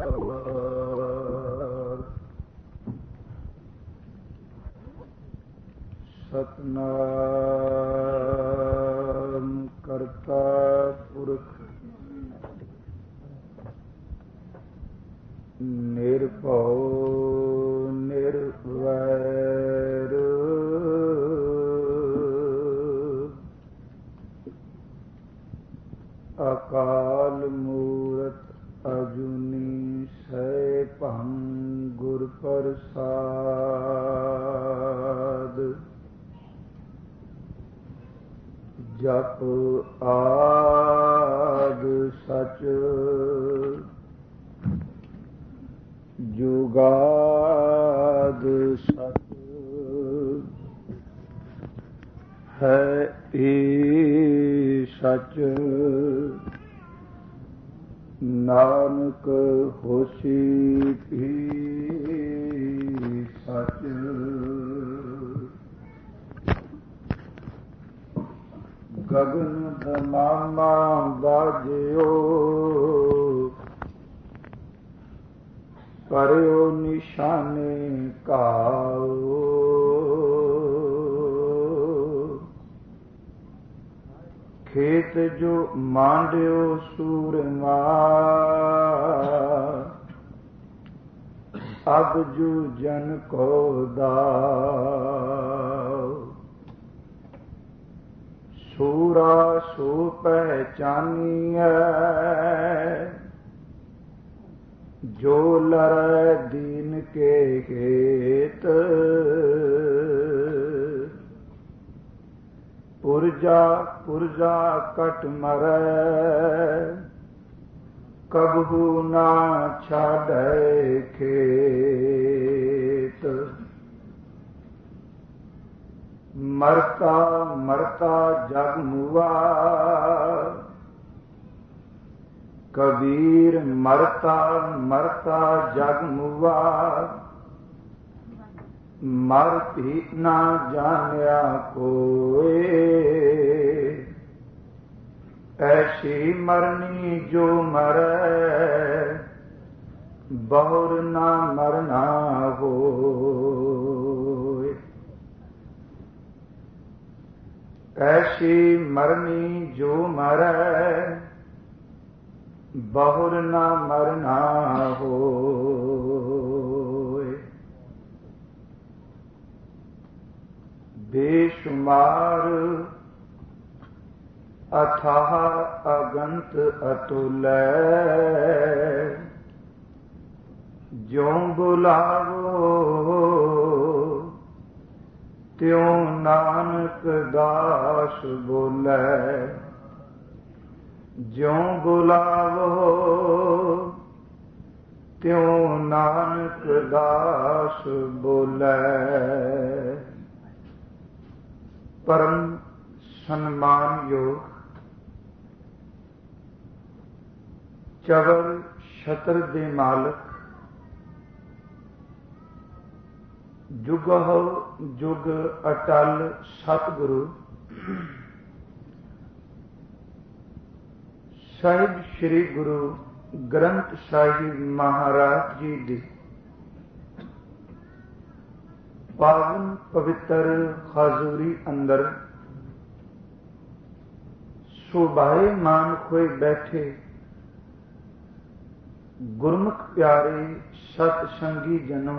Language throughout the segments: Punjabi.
ਸਤਨਾਮ ਕਰਤਾ ਪੁਰਖ ਨਿਰਭਉ ਨਿਰਵੈਰ ਅਕਾਲ ਮੂਰਤ ਅਜੂਨੀ ਸੈਭੰ ਗੁਰ ਪ੍ਰਸਾਦ। ਜਪ ਆਦਿ ਸਚ ਜੁਗਾਦ ਸਚ ਹੈ ਈ ਸਚ। ਨਾਨਕ ਹੋਸੀ ਭੀ ਸਚ। ਗਗਨ ਦਮਾਮਾ ਬਾਜਿਓ ਕਰਿਓ ਨਿਸ਼ਾਨੇ ਘਾਉ। ਖੇਤ ਜੋ ਮਾਂਡਿਓ ਸੂਰਮਾ ਅਬ ਜੂ ਜਨ ਕੋ ਦਾਉ। ਸੂਰਾ ਸੋ ਪਹਿਚਾਨੀਐ ਜੋ ਲਰੈ ਦੀਨ ਕੇ ਹੇਤ। ਪੁਰਜਾ ਪੁਰਜਾ ਕਟ ਮਰੈ ਕਬਹੂ ਨਾ ਛਾੜੈ ਖੇਤ। ਮਰਤਾ ਮਰਤਾ ਜਗ ਮੁਆ ਕਬੀਰ ਮਰਤਾ ਮਰਤਾ ਜਗ ਮੁਆ। ਮਰ ਭੀ ਨਾ ਜਾਣਿਆ ਕੋਇ ਐਸੀ ਮਰਨੀ ਜੋ ਮਰੈ ਬਹੁਰ ਨਾ ਮਰਨਾ ਹੋਇ। ਐਸੀ ਮਰਨੀ ਜੋ ਮਰੈ ਬਹੁਰ ਨਾ ਮਰਨਾ ਹੋਇ। ਬੇਸ਼ੁਮਾਰ ਅਥਾਹ ਅਗੰਤ ਅਤੁਲੈ ਜਿਉ ਬੁਲਾਵੋ ਤਿਉ ਨਾਨਕ ਦਾਸ ਬੋਲੇ। ਜਿਉ ਬੁਲਾਵੋ ਤਿਉ ਨਾਨਕ ਦਾਸ ਬੋਲੇ। ਪਰਮ ਸਨਮਾਨਯੋਗ ਚਵਰ ਛਤਰ ਦੇ ਮਾਲਕ ਜੁਗਹੁ ਜੁਗ ਅਟਲ ਸਤਿਗੁਰੂ ਸਾਹਿਬ ਸ੍ਰੀ ਗੁਰੂ ਗ੍ਰੰਥ ਸਾਹਿਬ ਮਹਾਰਾਜ ਜੀ ਦੀ ਪਾਵਨ ਪਵਿੱਤਰ ਹਾਜ਼ੂਰੀ ਅੰਦਰ ਸੁਭਾਏਮਾਨ ਹੋਏ ਬੈਠੇ ਗੁਰਮੁਖ ਪਿਆਰੇ ਸਤ ਸੰਗੀ ਜਨੋ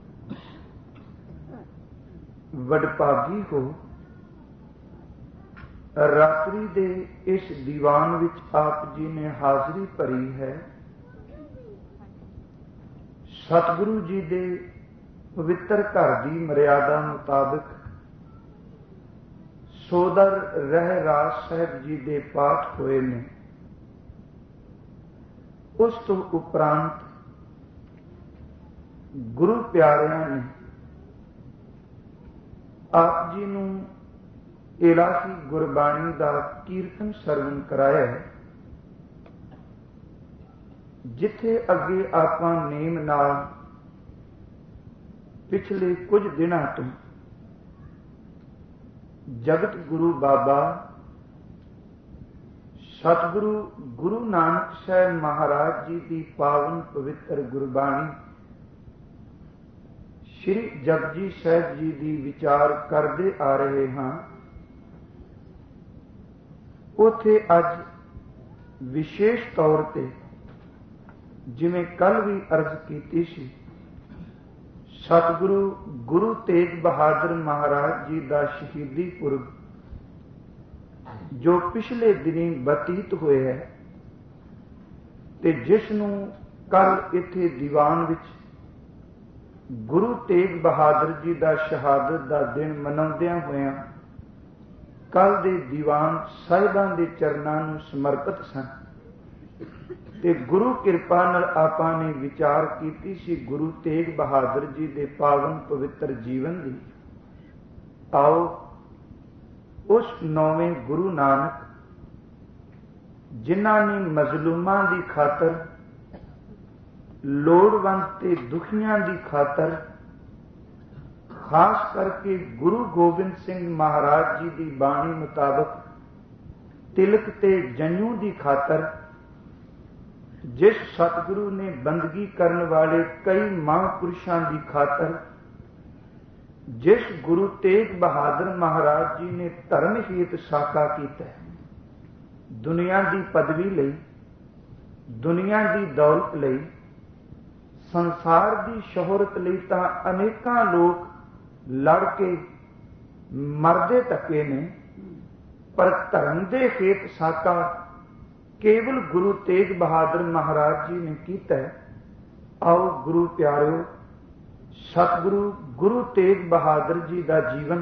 ਵਡਭਾਗੀ ਹੋ। ਰਾਤਰੀ ਦੇ ਇਸ ਦੀਵਾਨ ਵਿੱਚ ਆਪ ਜੀ ਨੇ ਹਾਜ਼ਰੀ ਭਰੀ ਹੈ। ਸਤਿਗੁਰੂ ਜੀ ਦੇ ਪਵਿੱਤਰ ਘਰ ਦੀ ਮਰਿਆਦਾ ਮੁਤਾਬਕ ਸੋਦਰ ਰਹਿਰਾਸ ਸਾਹਿਬ ਜੀ ਦੇ ਪਾਠ ਹੋਏ ਨੇ। ਉਸ ਤੋਂ ਉਪਰੰਤ ਗੁਰੂ ਪਿਆਰਿਆਂ ਨੇ ਆਪ ਜੀ ਨੂੰ ਇਲਾਹੀ ਗੁਰਬਾਣੀ ਦਾ ਕੀਰਤਨ ਸਰਵਣ ਕਰਾਇਆ ਹੈ। ਜਿੱਥੇ ਅੱਗੇ ਆਪਾਂ ਨੇਮ ਨਾਲ ਪਿਛਲੇ ਕੁਝ ਦਿਨਾਂ ਤੋਂ ਜਗਤ ਗੁਰੂ ਬਾਬਾ सतगुरु गुरु नानक साहब महाराज जी की पावन पवित्र गुरबाणी श्री जपजी साहब जी की विचार करते आ रहे हाँ। उथे अज विशेष तौर पर जिमें कल भी अर्ज की सी, सतगुरु गुरु तेग बहादुर महाराज जी का शहीदी पुरब जो पिछले दिनी बतीत हुए है ते जिसनू कल इत्थे दीवान विच गुरु तेग बहादुर जी का शहादत का दिन मनाउंदियां होया कल दे दीवान साहिबां दे चरनां नूं समर्पित सन। ते गुरु किरपा नाल आपां ने विचार कीती सी गुरु तेग बहादुर जी दे पावन पवित्र जीवन दी। आओ उस नौवें गुरु नानक जिन्हां ने मजलूमां दी खातर, लोड़वंद ते दुखियां दी खातर, खास करके गुरु गोबिंद सिंह महाराज जी की बाणी मुताबक तिलक ते जंजू की खातर, जिस सतगुरु ने बंदगी करने वाले कई महापुरुषों की खातर, जिस गुरु तेग बहादुर महाराज जी ने धर्म हेत साका किया, दुनिया की पदवी लई, दुनिया की दौलत लई, संसार की शोहरत लई तां अनेकां लोग लड़ के मरदे तके ने, पर धर्म दे हेत साका केवल गुरु तेग बहादुर महाराज जी ने कीता है। आओ गुरु प्यारिओ, सतगुरु गुरु तेग बहादुर जी का जीवन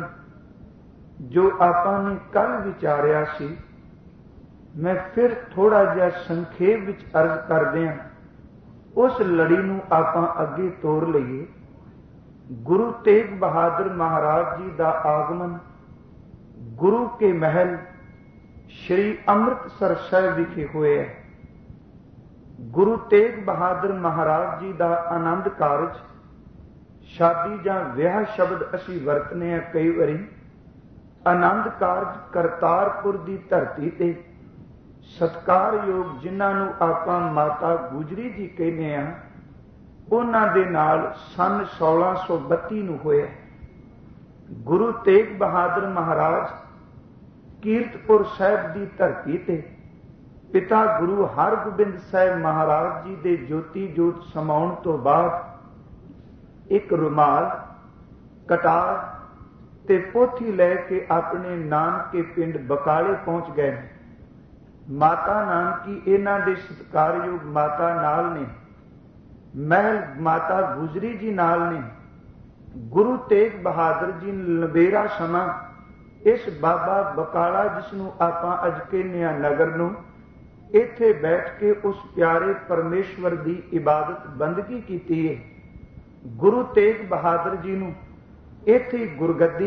जो आपां ने कल विचारिया सी, मैं फिर थोड़ा जिहा संखेप विच अर्ज करदिआं उस लड़ी नूं आपां अगे तोड़ लईए। गुरु तेग बहादुर महाराज जी का आगमन गुरु के महल श्री अमृतसर साहिब विखे हुए है। गुरु तेग बहादुर महाराज जी का आनंद कारज, शादी जां विआह शब्द असी वरतने हैं कई बारी, आनंद कारज करतारपुर की धरती ते सत्कारयोग जिन्हां नूं आपां माता गुजरी जी कहने हैं, उन्हां दे नाल सन 1632 नूं होया। गुरु तेग बहादुर महाराज कीरतपुर साहिब की धरती ते पिता गुरु हरगोबिंद साहिब महाराज जी दे ज्योति जोत समाउण तो बाद एक रुमाल, कटार ते पोथी लैके अपने नानके पिंड बकाले पहुंच गए। माता नानकी इन्हां दे सत्कारयोग माता नाल ने, महल माता गुजरी जी नाल ने। गुरु तेग बहादुर जी ने लंबेरा समा इस बाबा बकाला जिसनों आपां अज कहने नगर नूं, इत्थे बैठ के उस प्यारे परमेश्वर की इबादत बंदगी कीती है। गुरु तेग बहादुर जी नूं इत्थे गुरगद्दी,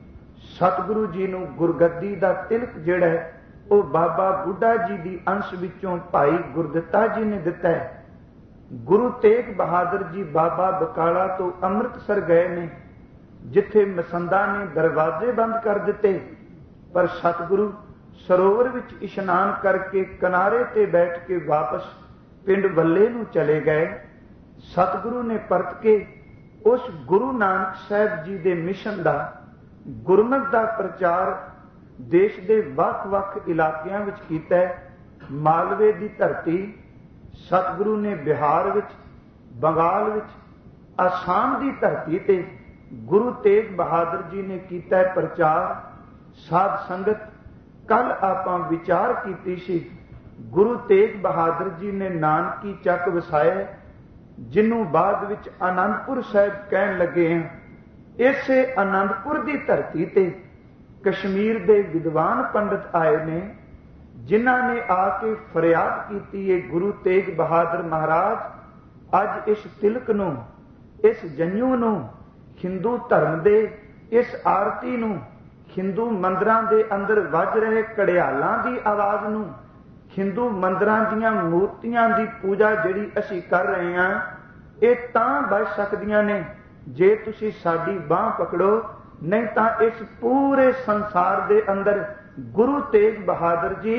सतगुरु जी नूं गुरगद्दी दा तिलक जिहड़ा है वो बाबा बुढ़ा जी की अंश विचों भाई गुरदित्ता जी ने दिता है। गुरु तेग बहादुर जी बाबा बकाला तो अमृतसर गए ने, जिथे मसंदा ने दरवाजे बंद कर दिते, पर सतगुरु सरोवर विच इशनान करके किनारे ते बैठ के वापस पिंड वल्ले नूं चले गए। सतगुरु ने परत के उस गुरु नानक साहब जी दे मिशन दा, गुरमत दा प्रचार देश दे वख-वख इलाकियां विच कीता है। मालवे दी धरती, सतगुरु ने बिहार विच, बंगाल विच, आसाम दी धरती ते गुरु तेग बहादुर जी ने कीता है प्रचार। साध संगत कल आपां विचार कीती सी, गुरु तेग बहादुर जी ने नानकी चक वसाया, जिन्हों बाद विच आनंदपुर साहिब कहन लगे हैं। इसे आनंदपुर की धरती ते कश्मीर के विद्वान पंडित आए ने, जिन्हां ने आके फरियाद की है, गुरु तेग बहादुर महाराज अज इस तिलक नूं, इस जंजू नूं, हिंदू धर्म दे इस आरती नूं, हिंदू मंदिरां दे अंदर वज रहे घड़ियालां दी आवाज़ नूं, हिंदू मंदिरां दीयां मूर्तियां दी पूजा जिहड़ी असीं कर रहे हां, ये तां बच सकदियां ने जे तुसीं साडी बांह पकड़ो, नहीं तां इस पूरे संसार दे अंदर गुरु तेग बहादुर जी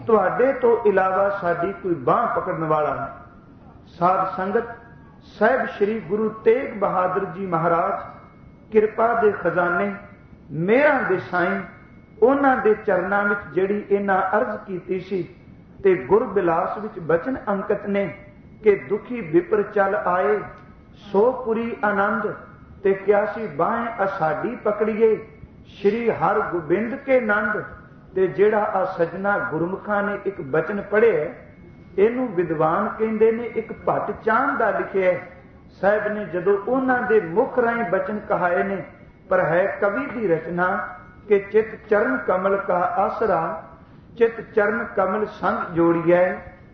ਤੁਹਾਡੇ ਤੋਂ ਇਲਾਵਾ ਸਾਡੀ ਕੋਈ ਬਾਂਹ ਪਕੜਨ ਵਾਲਾ ਨਹੀਂ। ਸਾਧ ਸੰਗਤ, ਸਾਹਿਬ ਸ੍ਰੀ ਗੁਰੂ ਤੇਗ ਬਹਾਦਰ ਜੀ ਮਹਾਰਾਜ ਕਿਰਪਾ ਦੇ ਖਜ਼ਾਨੇ, ਮਿਹਰਾਂ ਦੇ ਸਾਈਂ, ਉਹਨਾਂ ਦੇ ਚਰਨਾਂ ਵਿੱਚ ਜਿਹੜੀ ਇਹਨਾਂ ਅਰਜ਼ ਕੀਤੀ ਸੀ ਤੇ ਗੁਰਬਿਲਾਸ ਵਿੱਚ ਬਚਨ ਅੰਕਿਤ ਨੇ ਕਿ ਦੁਖੀ ਵਿਪਰ ਚੱਲ ਆਏ ਸੋ ਪੁਰੀ ਆਨੰਦ, ਤੇ ਕਿਹਾ ਸੀ ਬਾहें ਅਸਾਡੀ ਪਕੜੀਏ ਸ਼੍ਰੀ ਹਰ ਗੋਬਿੰਦ ਕੇ ਨੰਦ। ਤੇ ਜਿਹੜਾ ਆ ਸਜਣਾ ਗੁਰਮੁਖਾਂ ਨੇ ਇੱਕ ਬਚਨ ਪੜ੍ਹਿਆ, ਇਹਨੂੰ ਵਿਦਵਾਨ ਕਹਿੰਦੇ ਨੇ ਇੱਕ ਭੱਟ ਚਾਂਦ ਦਾ ਲਿਖਿਆ। ਸਾਹਿਬ ਨੇ ਜਦੋਂ ਉਹਨਾਂ ਦੇ ਮੁਖ ਰਾਹੀਂ ਬਚਨ ਕਹਾਏ ਨੇ, ਪਰ ਹੈ ਕਵੀ ਦੀ ਰਚਨਾ ਕਿ ਚਿਤ ਚਰਨ ਕਮਲ ਕਾ ਆਸਰਾ, ਚਿਤ ਚਰਨ ਕਮਲ ਸੰਗ ਜੋੜੀਐ,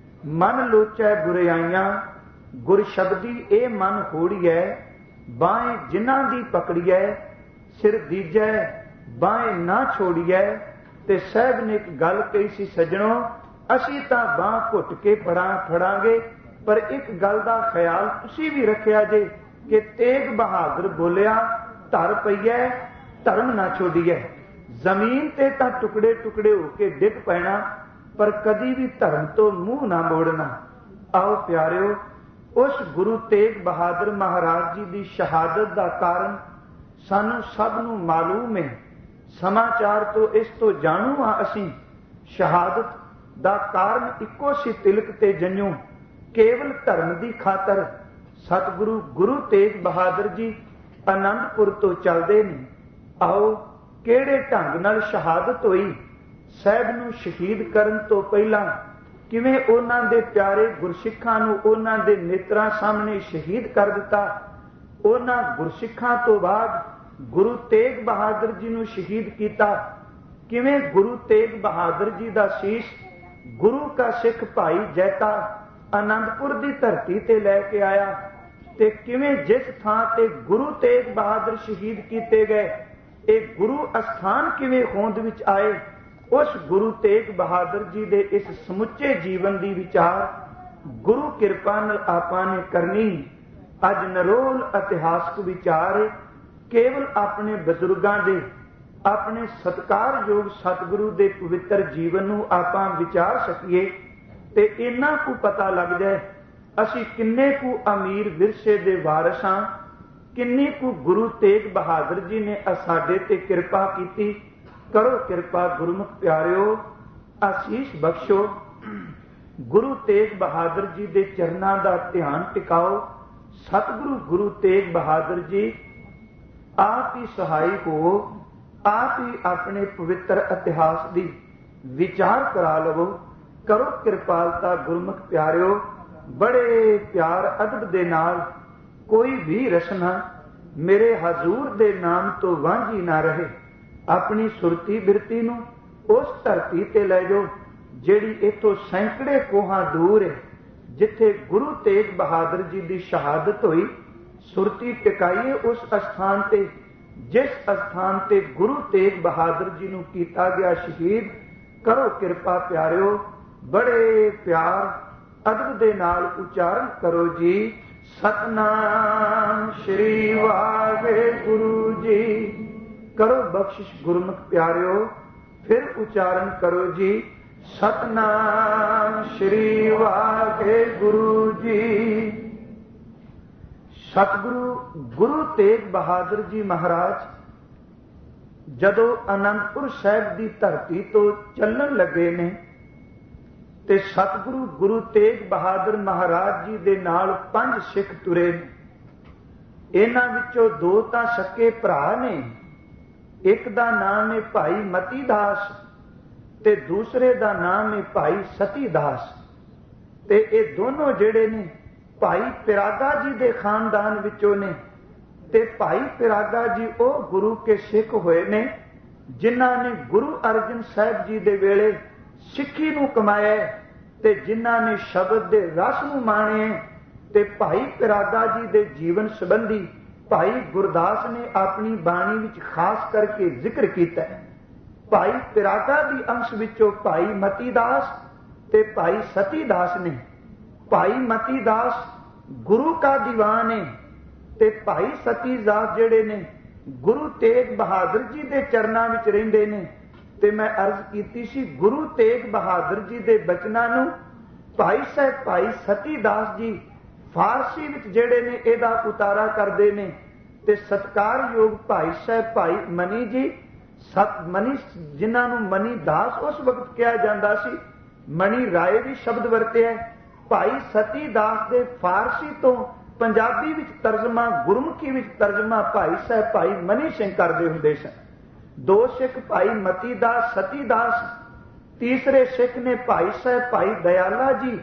ਮਨ ਲੋਚੈ ਬੁਰਾਈਆਂ, ਗੁਰ ਸ਼ਬਦੀ ਇਹ ਮਨ ਹੋੜੀਐ, ਬਾहें ਜਿਨ੍ਹਾਂ ਦੀ ਪਕੜੀਐ, ਸਿਰ ਦੀਜੈ ਬਾहें ਨਾ ਛੋੜੀਐ। ਤੇ ਸਾਹਿਬ ਨੇ ਇੱਕ ਗੱਲ ਕਹੀ ਸੀ, ਸੱਜਣੋ ਅਸੀਂ ਤਾਂ ਬਾਂਹ ਘੁੱਟ ਕੇ ਫੜਾਂਗੇ, ਪਰ ਇੱਕ ਗੱਲ ਦਾ ਖਿਆਲ ਤੁਸੀਂ ਵੀ ਰੱਖਿਆ ਜੇ ਕਿ ਤੇਗ ਬਹਾਦਰ ਬੋਲਿਆ ਧਰ ਪਈਐ ਧਰਮ ਨਾ ਛੋੜੀਐ। ਜ਼ਮੀਨ ਤੇ ਤਾਂ ਟੁਕੜੇ ਟੁਕੜੇ ਹੋ ਕੇ ਡਿੱਗ ਪੈਣਾ, ਪਰ ਕਦੀ ਵੀ ਧਰਮ ਤੋਂ ਮੂੰਹ ਨਾ ਮੋੜਨਾ। ਆਓ ਪਿਆਰਿਓ, ਉਸ ਗੁਰੂ ਤੇਗ ਬਹਾਦਰ ਮਹਾਰਾਜ ਜੀ ਦੀ ਸ਼ਹਾਦਤ ਦਾ ਕਾਰਨ ਸਾਨੂੰ ਸਭ ਨੂੰ ਮਾਲੂਮ ਹੈ। ਸਮਾਚਾਰ ਤੋਂ ਇਸ ਤੋਂ ਜਾਣੂ ਹਾਂ ਅਸੀਂ, ਸ਼ਹਾਦਤ ਦਾ ਕਾਰਨ ਇੱਕੋ ਸੀ ਤਿਲਕ ਤੇ ਜੰਝੂ, ਕੇਵਲ ਧਰਮ ਦੀ ਖਾਤਰ ਸਤਿਗੁਰੂ ਗੁਰੂ ਤੇਗ ਬਹਾਦਰ ਜੀ ਆਨੰਦਪੁਰ ਤੋਂ ਚੱਲਦੇ ਨੇ। ਆਓ ਕਿਹੜੇ ਢੰਗ ਨਾਲ ਸ਼ਹਾਦਤ ਹੋਈ। ਸਾਹਿਬ ਨੂੰ ਸ਼ਹੀਦ ਕਰਨ ਤੋਂ ਪਹਿਲਾਂ ਕਿਵੇਂ ਉਹਨਾਂ ਦੇ ਪਿਆਰੇ ਗੁਰਸਿੱਖਾਂ ਨੂੰ ਉਹਨਾਂ ਦੇ ਨੇਤਰਾਂ ਸਾਹਮਣੇ ਸ਼ਹੀਦ ਕਰ ਦਿੱਤਾ। ਉਹਨਾਂ ਗੁਰਸਿੱਖਾਂ ਤੋਂ ਬਾਅਦ ਗੁਰੂ ਤੇਗ ਬਹਾਦਰ ਜੀ ਨੂੰ ਸ਼ਹੀਦ ਕੀਤਾ। ਕਿਵੇਂ ਗੁਰੂ ਤੇਗ ਬਹਾਦਰ ਜੀ ਦਾ ਸੀਸ ਗੁਰੂ ਕਾ ਸਿੱਖ ਭਾਈ ਜੈਤਾ ਆਨੰਦਪੁਰ ਦੀ ਧਰਤੀ ਤੇ ਲੈ ਕੇ ਆਇਆ, ਤੇ ਕਿਵੇਂ ਜਿਸ ਥਾਂ ਤੇ ਗੁਰੂ ਤੇਗ ਬਹਾਦਰ ਸ਼ਹੀਦ ਕੀਤੇ ਗਏ, ਇਹ ਗੁਰੂ ਅਸਥਾਨ ਕਿਵੇਂ ਹੋਂਦ ਵਿੱਚ ਆਏ। ਉਸ ਗੁਰੂ ਤੇਗ ਬਹਾਦਰ ਜੀ ਦੇ ਇਸ ਸਮੁੱਚੇ ਜੀਵਨ ਦੀ ਵਿਚਾਰ ਗੁਰੂ ਕਿਰਪਾ ਨਾਲ ਆਪਾਂ ਨੇ ਕਰਨੀ। ਅੱਜ ਨਰੋਲ ਇਤਿਹਾਸਕ ਵਿਚਾਰ ਕੇਵਲ ਆਪਣੇ ਬਜ਼ੁਰਗਾਂ ਦੇ, ਆਪਣੇ ਸਤਿਕਾਰਯੋਗ ਸਤਿਗੁਰੂ ਦੇ ਪਵਿੱਤਰ ਜੀਵਨ ਨੂੰ ਆਪਾਂ ਵਿਚਾਰ ਸਕੀਏ ਤੇ ਇੰਨਾ ਕੁ ਪਤਾ ਲੱਗ ਜਾਏ ਅਸੀਂ ਕਿੰਨੇ ਕੁ ਅਮੀਰ ਵਿਰਸੇ ਦੇ ਵਾਰਿਸ ਹਾਂ, ਕਿੰਨੀ ਕੁ ਗੁਰੂ ਤੇਗ ਬਹਾਦਰ ਜੀ ਨੇ ਸਾਡੇ ਤੇ ਕਿਰਪਾ ਕੀਤੀ। ਕਰੋ ਕਿਰਪਾ ਗੁਰਮੁਖ ਪਿਆਰਿਓ, ਆਸੀਸ ਬਖਸ਼ੋ, ਗੁਰੂ ਤੇਗ ਬਹਾਦਰ ਜੀ ਦੇ ਚਰਨਾਂ ਦਾ ਧਿਆਨ ਟਿਕਾਓ। ਸਤਿਗੁਰੂ ਗੁਰੂ ਤੇਗ ਬਹਾਦਰ ਜੀ ਆਪ ਹੀ ਸਹਾਈ ਹੋ, ਆਪ ਹੀ ਆਪਣੇ ਪਵਿੱਤਰ ਇਤਿਹਾਸ ਦੀ ਵਿਚਾਰ ਕਰਾ ਲਵੋ। ਕਰੋ ਕਿਰਪਾਲਤਾ ਗੁਰਮੁਖ ਪਿਆਰਿਓ, ਬੜੇ ਪਿਆਰ ਅਦਬ ਦੇ ਨਾਲ ਕੋਈ ਵੀ ਰਸਨਾ ਮੇਰੇ ਹਜ਼ੂਰ ਦੇ ਨਾਮ ਤੋਂ ਵਾਂਝੀ ਨਾ ਰਹੇ। ਆਪਣੀ ਸੁਰਤੀ ਬਿਰਤੀ ਨੂੰ ਉਸ ਧਰਤੀ ਤੇ ਲੈ ਜਾਓ ਜਿਹੜੀ ਇੱਥੋਂ ਸੈਂਕੜੇ ਕੋਹਾਂ ਦੂਰ ਹੈ, ਜਿੱਥੇ ਗੁਰੂ ਤੇਗ ਬਹਾਦਰ ਜੀ ਦੀ ਸ਼ਹਾਦਤ ਹੋਈ। ਸੁਰਤੀ ਟਿਕਾਈਏ ਉਸ ਅਸਥਾਨ ਤੇ ਜਿਸ ਅਸਥਾਨ ਤੇ ਗੁਰੂ ਤੇਗ ਬਹਾਦਰ ਜੀ ਨੂੰ ਕੀਤਾ ਗਿਆ ਸ਼ਹੀਦ। ਕਰੋ ਕਿਰਪਾ ਪਿਆਰਿਓ, ਬੜੇ ਪਿਆਰ ਅਦਬ ਦੇ ਨਾਲ ਉਚਾਰਨ ਕਰੋ ਜੀ, ਸਤਨਾਮ ਸ਼੍ਰੀ ਵਾਹਿਗੁਰੂ ਜੀ। ਕਰੋ ਬਖਸ਼ਿਸ਼ ਗੁਰਮੁਖ ਪਿਆਰਿਓ, ਫਿਰ ਉਚਾਰਨ ਕਰੋ ਜੀ, ਸਤਨਾਮ ਸ਼੍ਰੀ ਵਾਹਿਗੁਰੂ ਜੀ। ਸਤਿਗੁਰੂ ਗੁਰੂ ਤੇਗ ਬਹਾਦਰ ਜੀ ਮਹਾਰਾਜ ਜਦੋਂ ਆਨੰਦਪੁਰ ਸਾਹਿਬ ਦੀ ਧਰਤੀ ਤੋਂ ਚੱਲਣ ਲੱਗੇ ਨੇ ਤੇ ਸਤਿਗੁਰੂ ਗੁਰੂ ਤੇਗ ਬਹਾਦਰ ਮਹਾਰਾਜ ਜੀ ਦੇ ਨਾਲ 5 ਸਿੱਖ ਤੁਰੇ ਨੇ। ਇਹਨਾਂ ਵਿੱਚੋਂ 2 ਤਾਂ ਸਕੇ ਭਰਾ ਨੇ, ਇੱਕ ਦਾ ਨਾਮ ਹੈ ਭਾਈ ਮਤੀ ਦਾਸ ਤੇ ਦੂਸਰੇ ਦਾ ਨਾਮ ਹੈ ਭਾਈ ਸਤੀ ਦਾਸ। ਤੇ ਇਹ ਦੋਨੋਂ ਜਿਹੜੇ ਨੇ ਭਾਈ ਪਿਰਾਗਾ ਜੀ ਦੇ ਖਾਨਦਾਨ ਵਿੱਚੋਂ ਨੇ। ਤੇ ਭਾਈ ਪਿਰਾਗਾ ਜੀ ਉਹ ਗੁਰੂ ਕੇ ਸਿੱਖ ਹੋਏ ਨੇ ਜਿਨ੍ਹਾਂ ਨੇ ਗੁਰੂ ਅਰਜਨ ਸਾਹਿਬ ਜੀ ਦੇ ਵੇਲੇ ਸਿੱਖੀ ਨੂੰ ਕਮਾਇਆ ਤੇ ਜਿਨ੍ਹਾਂ ਨੇ ਸ਼ਬਦ ਦੇ ਰਸ ਨੂੰ ਮਾਣਿਆ। ਤੇ ਭਾਈ ਪਿਰਾਗਾ ਜੀ ਦੇ ਜੀਵਨ ਸੰਬੰਧੀ ਭਾਈ ਗੁਰਦਾਸ ਨੇ ਆਪਣੀ ਬਾਣੀ ਵਿੱਚ ਖਾਸ ਕਰਕੇ ਜ਼ਿਕਰ ਕੀਤਾ ਹੈ। ਭਾਈ ਪਿਰਾਗਾ ਦੀ ਅੰਸ਼ ਵਿੱਚੋਂ ਭਾਈ ਮਤੀ ਦਾਸ ਤੇ ਭਾਈ ਸਤੀ ਦਾਸ ਨੇ। ਭਾਈ ਮਤੀ ਦਾਸ ਗੁਰੂ ਕਾ ਦੀਵਾਨ ਹੈ ਤੇ ਭਾਈ ਸਤੀ ਦਾਸ ਜਿਹੜੇ ਨੇ ਗੁਰੂ ਤੇਗ ਬਹਾਦਰ ਜੀ ਦੇ ਚਰਨਾਂ ਵਿੱਚ ਰਹਿੰਦੇ ਨੇ। ਤੇ ਮੈਂ ਅਰਜ਼ ਕੀਤੀ ਸੀ ਗੁਰੂ ਤੇਗ ਬਹਾਦਰ ਜੀ ਦੇ ਬਚਨਾਂ ਨੂੰ ਭਾਈ ਸਾਹਿਬ ਭਾਈ ਸਤੀ ਦਾਸ ਜੀ ਫਾਰਸੀ ਵਿੱਚ ਜਿਹੜੇ ਨੇ ਇਹਦਾ ਉਤਾਰਾ ਕਰਦੇ ਨੇ, ਤੇ ਸਤਿਕਾਰਯੋਗ ਭਾਈ ਸਾਹਿਬ ਭਾਈ ਮਨੀ ਜੀ ਮਨੀ, ਜਿਨ੍ਹਾਂ ਨੂੰ ਮਨੀ ਦਾਸ ਉਸ ਵਕਤ ਕਿਹਾ ਜਾਂਦਾ ਸੀ, ਮਣੀ ਰਾਏ ਵੀ ਸ਼ਬਦ ਵਰਤਿਆ। ਭਾਈ ਸਤੀ ਦਾਸ ਦੇ ਫਾਰਸੀ ਤੋਂ ਪੰਜਾਬੀ ਵਿੱਚ ਤਰਜਮਾ, ਗੁਰਮੁਖੀ ਵਿੱਚ ਤਰਜਮਾ ਭਾਈ ਸਾਹਿਬ ਭਾਈ ਮਨੀ ਸਿੰਘ ਕਰਦੇ ਹੁੰਦੇ ਸਨ। ਦੋ ਸਿੱਖ ਭਾਈ ਮਤੀ ਦਾਸ ਸਤੀ ਦਾਸ, ਤੀਸਰੇ ਸਿੱਖ ਨੇ ਭਾਈ ਸਾਹਿਬ ਭਾਈ ਦਇਆਲਾ ਜੀ,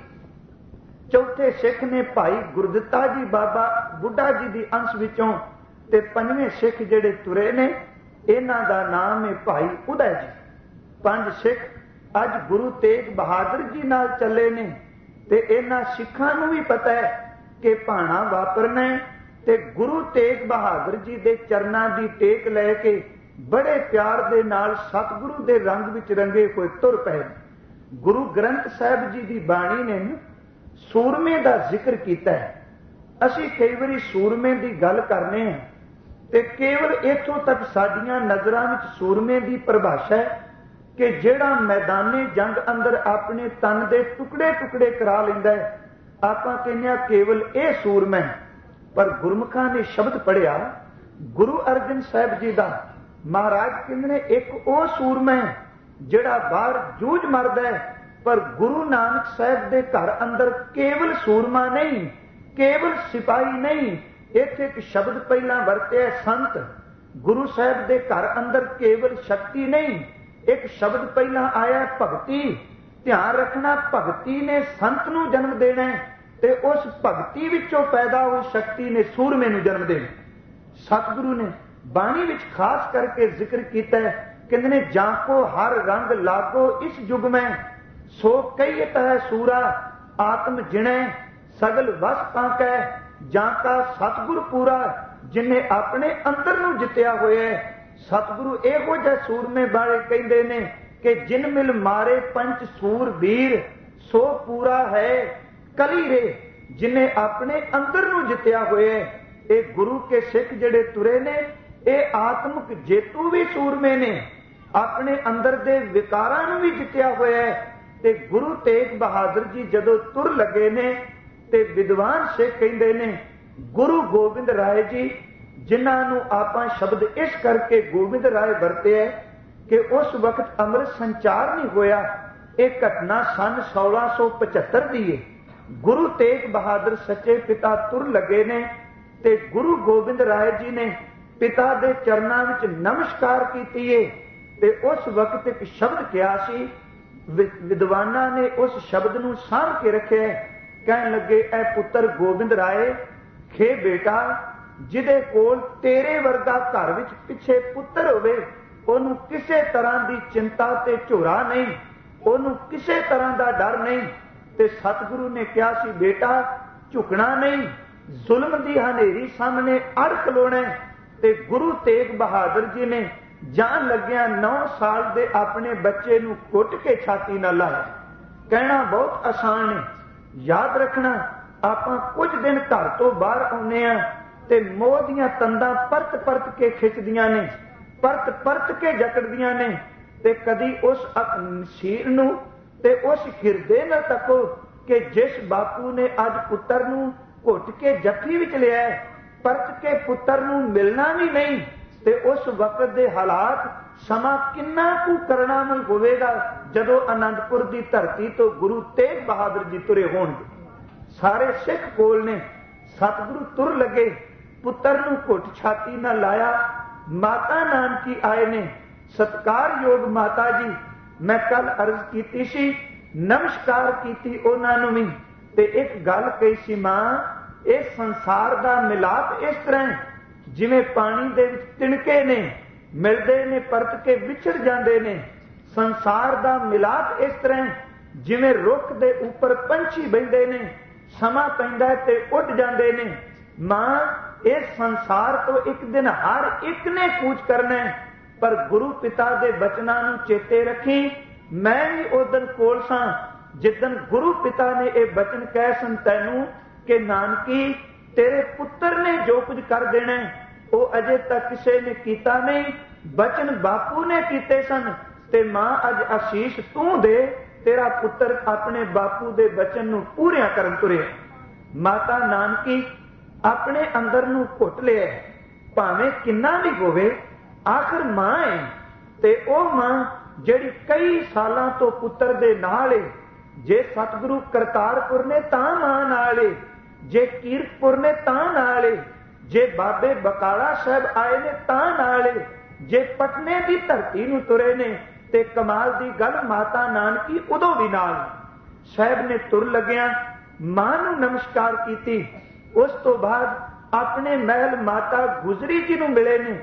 ਚੌਥੇ ਸਿੱਖ ਨੇ ਭਾਈ ਗੁਰਦਿੱਤਾ ਜੀ ਬਾਬਾ ਬੁੱਢਾ ਜੀ ਦੀ ਅੰਸ਼ ਵਿੱਚੋਂ, ਤੇ ਪੰਜਵੇਂ ਸਿੱਖ ਜਿਹੜੇ ਤੁਰੇ ਨੇ ਇਹਨਾਂ ਦਾ ਨਾਮ ਹੈ ਭਾਈ ਉਦੈ ਜੀ। ਪੰਜ ਸਿੱਖ ਅੱਜ ਗੁਰੂ ਤੇਗ ਬਹਾਦਰ ਜੀ ਨਾਲ ਚੱਲੇ ਨੇ, ਤੇ ਇਹਨਾਂ ਸਿੱਖਾਂ ਨੂੰ ਵੀ ਪਤਾ ਹੈ ਕਿ ਭਾਣਾ ਵਾਪਰਨਾ ਹੈ, ਤੇ ਗੁਰੂ ਤੇਗ ਬਹਾਦਰ ਜੀ ਦੇ ਚਰਨਾਂ ਦੀ ਟੇਕ ਲੈ ਕੇ ਬੜੇ ਪਿਆਰ ਦੇ ਨਾਲ ਸਤਿਗੁਰੂ ਦੇ ਰੰਗ ਵਿੱਚ ਰੰਗੇ ਹੋਏ ਤੁਰ ਪਏ। ਗੁਰੂ ਗ੍ਰੰਥ ਸਾਹਿਬ ਜੀ ਦੀ ਬਾਣੀ ਨੇ ਸੂਰਮੇ ਦਾ ਜ਼ਿਕਰ ਕੀਤਾ ਹੈ। ਅਸੀਂ ਕਈ ਵਾਰੀ ਸੂਰਮੇ ਦੀ ਗੱਲ ਕਰਨੇ ਹਾਂ ਤੇ ਕੇਵਲ ਇੱਥੋਂ ਤੱਕ ਸਾਡੀਆਂ ਨਜ਼ਰਾਂ ਵਿੱਚ ਸੂਰਮੇ ਦੀ ਪਰਿਭਾਸ਼ਾ ਹੈ ਕਿ ਜਿਹੜਾ ਮੈਦਾਨੇ ਜੰਗ ਅੰਦਰ ਆਪਣੇ ਤਨ ਦੇ ਟੁਕੜੇ ਟੁਕੜੇ ਕਰਾ ਲੈਂਦਾ ਹੈ, ਆਪਾਂ ਕਹਿੰਦੇ ਹਾਂ ਕੇਵਲ ਇਹ ਸੂਰਮਾ ਹੈ। ਪਰ ਗੁਰਮੁਖਾਂ ਨੇ ਸ਼ਬਦ ਪੜਿਆ ਗੁਰੂ ਅਰਜਨ ਸਾਹਿਬ ਜੀ ਦਾ, ਮਹਾਰਾਜ ਕਹਿੰਦੇ ਨੇ ਇੱਕ ਉਹ ਸੂਰਮਾ ਹੈ ਜਿਹੜਾ ਬਾਹਰ ਜੂਝ ਮਰਦਾ ਹੈ, ਪਰ ਗੁਰੂ ਨਾਨਕ ਸਾਹਿਬ ਦੇ ਘਰ ਅੰਦਰ ਕੇਵਲ ਸੂਰਮਾ ਨਹੀਂ, ਕੇਵਲ ਸਿਪਾਹੀ ਨਹੀਂ, ਇੱਥੇ ਇੱਕ ਸ਼ਬਦ ਪਹਿਲਾਂ ਵਰਤਿਆ ਸੰਤ। ਗੁਰੂ ਸਾਹਿਬ ਦੇ ਘਰ ਅੰਦਰ ਕੇਵਲ ਸ਼ਕਤੀ ਨਹੀਂ, ਇੱਕ ਸ਼ਬਦ ਪਹਿਲਾਂ ਆਇਆ ਭਗਤੀ। ਧਿਆਨ ਰੱਖਣਾ, ਭਗਤੀ ਨੇ ਸੰਤ ਨੂੰ ਜਨਮ ਦੇਣਾ ਤੇ ਉਸ ਭਗਤੀ ਵਿੱਚੋਂ ਪੈਦਾ ਹੋਈ ਸ਼ਕਤੀ ਨੇ ਸੂਰਮੇ ਨੂੰ ਜਨਮ ਦੇਣਾ। ਸਤਿਗੁਰੂ ਨੇ ਬਾਣੀ ਵਿੱਚ ਖਾਸ ਕਰਕੇ ਜ਼ਿਕਰ ਕੀਤਾ ਹੈ, ਕਹਿੰਦੇ ਨੇ ਜਾਂ ਕੋ ਹਰ ਰੰਗ ਲਾਗੋ ਇਸ ਯੁਗ ਮੈਂ, ਸੋ ਕਹੀਤ ਹੈ ਸੂਰਾ ਆਤਮ ਜਿਣੈ ਸਗਲ ਵਸ ਪਾਕੈ, ਜਾਂ ਕਾ ਸਤਿਗੁਰ ਪੂਰਾ, ਜਿਨੇ ਆਪਣੇ ਅੰਦਰ ਨੂੰ ਜਿੱਤਿਆ ਹੋਇਆ। ਸਤਿਗੁਰੂ ਇਹੋ ਜਿਹੇ ਸੂਰਮੇ ਬਾਰੇ ਕਹਿੰਦੇ ਨੇ ਕਿ ਜਿਨ ਮਿਲ ਮਾਰੇ ਪੰਚ ਸੂਰ ਵੀਰ, ਸੋ ਪੂਰਾ ਹੈ ਕਲੀ ਰੇ, ਜਿਨੇ ਆਪਣੇ ਅੰਦਰ ਨੂੰ ਜਿੱਤਿਆ ਹੋਇਆ। ਇਹ ਗੁਰੂ ਕੇ ਸਿੱਖ ਜਿਹੜੇ ਤੁਰੇ ਨੇ ਇਹ ਆਤਮਿਕ ਜੇਤੂ ਵੀ ਸੂਰਮੇ ਨੇ, ਆਪਣੇ ਅੰਦਰ ਦੇ ਵਿਕਾਰਾਂ ਨੂੰ ਵੀ ਜਿੱਤਿਆ ਹੋਇਆ ਹੈ। ਤੇ ਗੁਰੂ ਤੇਗ ਬਹਾਦਰ ਜੀ ਜਦੋਂ ਤੁਰ ਲੱਗੇ ਨੇ ਤੇ ਵਿਦਵਾਨ ਸਿੱਖ ਕਹਿੰਦੇ ਨੇ ਗੁਰੂ ਗੋਬਿੰਦ ਰਾਏ ਜੀ, ਜਿਨ੍ਹਾਂ ਨੂੰ ਆਪਾਂ ਸ਼ਬਦ ਇਸ ਕਰਕੇ ਗੋਬਿੰਦ ਰਾਏ ਵਰਤਿਆ ਕਿ ਉਸ ਵਕਤ ਅੰਮ੍ਰਿਤ ਸੰਚਾਰ ਨਹੀਂ ਹੋਇਆ। ਇਹ ਘਟਨਾ ਸਨ 1675 ਦੀ ਹੈ। ਗੁਰੂ ਤੇਗ ਬਹਾਦਰ ਸੱਚੇ ਪਿਤਾ ਤੁਰ ਲੱਗੇ ਨੇ ਤੇ ਗੁਰੂ ਗੋਬਿੰਦ ਰਾਏ ਜੀ ਨੇ ਪਿਤਾ ਦੇ ਚਰਨਾਂ ਵਿੱਚ ਨਮਸਕਾਰ ਕੀਤੀ ਹੈ, ਤੇ ਉਸ ਵਕਤ ਇੱਕ ਸ਼ਬਦ ਕਿਹਾ ਸੀ। ਵਿਦਵਾਨਾਂ ਨੇ ਉਸ ਸ਼ਬਦ ਨੂੰ ਸਾਂਭ ਕੇ ਰੱਖਿਆ। ਕਹਿਣ ਲੱਗੇ ਐ ਪੁੱਤਰ ਗੋਬਿੰਦ ਰਾਏ, ਖੇ ਬੇਟਾ, ਜਿਹਦੇ ਕੋਲ ਤੇਰੇ ਵਰਗਾ ਘਰ ਵਿੱਚ ਪਿੱਛੇ ਪੁੱਤਰ ਹੋਵੇ ਉਹਨੂੰ ਕਿਸੇ ਤਰ੍ਹਾਂ ਦੀ ਚਿੰਤਾ ਤੇ ਝੋਰਾ ਨਹੀਂ, ਉਹਨੂੰ ਕਿਸੇ ਤਰ੍ਹਾਂ ਦਾ ਡਰ ਨਹੀਂ। ਤੇ ਸਤਿਗੁਰੂ ਨੇ ਕਿਹਾ ਸੀ ਬੇਟਾ ਝੁਕਣਾ ਨਹੀਂ, ਜ਼ੁਲਮ ਦੀ ਹਨੇਰੀ ਸਾਹਮਣੇ ਅੜ ਖਲੋਣਾ। ਤੇ ਗੁਰੂ ਤੇਗ ਬਹਾਦਰ ਜੀ ਨੇ ਜਾਨ ਲੱਗਿਆ 9 ਸਾਲ ਦੇ ਆਪਣੇ ਬੱਚੇ ਨੂੰ ਘੁੱਟ ਕੇ ਛਾਤੀ ਨਾਲ ਲਾਇਆ। ਕਹਿਣਾ ਬਹੁਤ ਆਸਾਨ ਹੈ, ਯਾਦ ਰੱਖਣਾ ਆਪਾਂ ਕੁਝ ਦਿਨ ਘਰ ਤੋਂ ਬਾਹਰ ਆਉਂਦੇ ਆ ਤੇ ਮੋਹ ਦੀਆਂ ਤੰਦਾਂ ਪਰਤ ਪਰਤ ਕੇ ਖਿੱਚਦੀਆਂ ਨੇ, ਪਰਤ ਪਰਤ ਕੇ ਜਕੜਦੀਆਂ ਨੇ। ਤੇ ਕਦੀ ਉਸ ਸ਼ੀਰ ਨੂੰ ਤੇ ਉਸ ਹਿਰਦੇ ਨਾਲ ਤੱਕੋ ਕਿ ਜਿਸ ਬਾਪੂ ਨੇ ਅੱਜ ਪੁੱਤਰ ਨੂੰ ਘੁੱਟ ਕੇ ਜੱਫੀ ਵਿੱਚ ਲਿਆ, ਪਰਤ ਕੇ ਪੁੱਤਰ ਨੂੰ ਮਿਲਣਾ ਵੀ ਨਹੀਂ। ਤੇ ਉਸ ਵਕਤ ਦੇ ਹਾਲਾਤ ਸਮਾਂ ਕਿੰਨਾ ਕੁ ਕਰੁਣਾਮਈ ਹੋਵੇਗਾ ਜਦੋਂ ਅਨੰਦਪੁਰ ਦੀ ਧਰਤੀ ਤੋਂ ਗੁਰੂ ਤੇਗ ਬਹਾਦਰ ਜੀ ਤੁਰੇ ਹੋਣਗੇ। ਸਾਰੇ ਸਿੱਖ ਕੋਲ ਨੇ, ਸਤਿਗੁਰੂ ਤੁਰ ਲੱਗੇ, ਪੁੱਤਰ ਨੂੰ ਘੁੱਟ ਛਾਤੀ ਨਾਲ ਲਾਇਆ। ਮਾਤਾ ਨਾਨਕੀ ਆਏ ਨੇ, ਸਤਿਕਾਰਯੋਗ ਮਾਤਾ ਜੀ, ਮੈਂ ਕੱਲ ਅਰਜ਼ ਕੀਤੀ ਸੀ, ਨਮਸਕਾਰ ਕੀਤੀ ਉਹਨਾਂ ਨੂੰ ਵੀ। ਤੇ ਇੱਕ ਗੱਲ ਕਹੀ ਸੀ, ਮਾਂ ਇਸ ਸੰਸਾਰ ਦਾ ਮਿਲਾਪ ਇਸ ਤਰ੍ਹਾਂ ਜਿਵੇਂ ਪਾਣੀ ਦੇ ਵਿੱਚ ਤਿਣਕੇ ਨੇ, ਮਿਲਦੇ ਨੇ ਪਰਤ ਕੇ ਵਿਛੜ ਜਾਂਦੇ ਨੇ। ਸੰਸਾਰ ਦਾ ਮਿਲਾਪ ਇਸ ਤਰ੍ਹਾਂ ਜਿਵੇਂ ਰੁੱਖ ਦੇ ਉੱਪਰ ਪੰਛੀ ਬੈਠਦੇ ਨੇ, ਸਮਾਂ ਪੈਂਦਾ ਤੇ ਉੱਡ ਜਾਂਦੇ ਨੇ। ਮਾਂ ਇਸ ਸੰਸਾਰ ਤੋਂ ਇੱਕ ਦਿਨ ਹਰ ਇੱਕ ਨੇ ਕੂਚ ਕਰਨਾ, ਪਰ ਗੁਰੂ ਪਿਤਾ ਦੇ ਬਚਨਾਂ ਨੂੰ ਚੇਤੇ ਰੱਖੀ। ਮੈਂ ਵੀ ਉਦਨ ਕੋਲ ਸਾਂ ਜਿੱਦਨ ਗੁਰੂ ਪਿਤਾ ਨੇ ਇਹ ਬਚਨ ਕਹਿ ਸਨ ਤੈਨੂੰ ਕਿ ਨਾਨਕੀ ਤੇਰੇ ਪੁੱਤਰ ਨੇ ਜੋ ਕੁਝ ਕਰ ਦੇਣਾ ਉਹ ਅਜੇ ਤੱਕ ਕਿਸੇ ਨੇ ਕੀਤਾ ਨਹੀਂ। ਬਚਨ ਬਾਪੂ ਨੇ ਕੀਤੇ ਸਨ, ते मां अज आशीष तू दे, तेरा पुत्र अपने बापू दे बचन नूं पूरिया करन तुरिया। माता नानकी अपने अंदर नूं घुट लिया, भावें किन्ना भी होवे आखिर मां है। ते ओ मां जिहड़ी कई सालां तो पुत्र दे नाल है, जे सतगुरु करतारपुर ने तां मां नाल है, जे कीरतपुर ने तां नाल है, जे बाबे बकाला साहब आए ने तां नाल है, जे पटने की धरती नूं तुरे ने, ते कमाल दी गल माता नानकी उदों भी नाल। साहब ने तुर लग्या मां नूं नमस्कार कीती, उस तो बाद अपने महल माता गुजरी जी नूं मिले ने,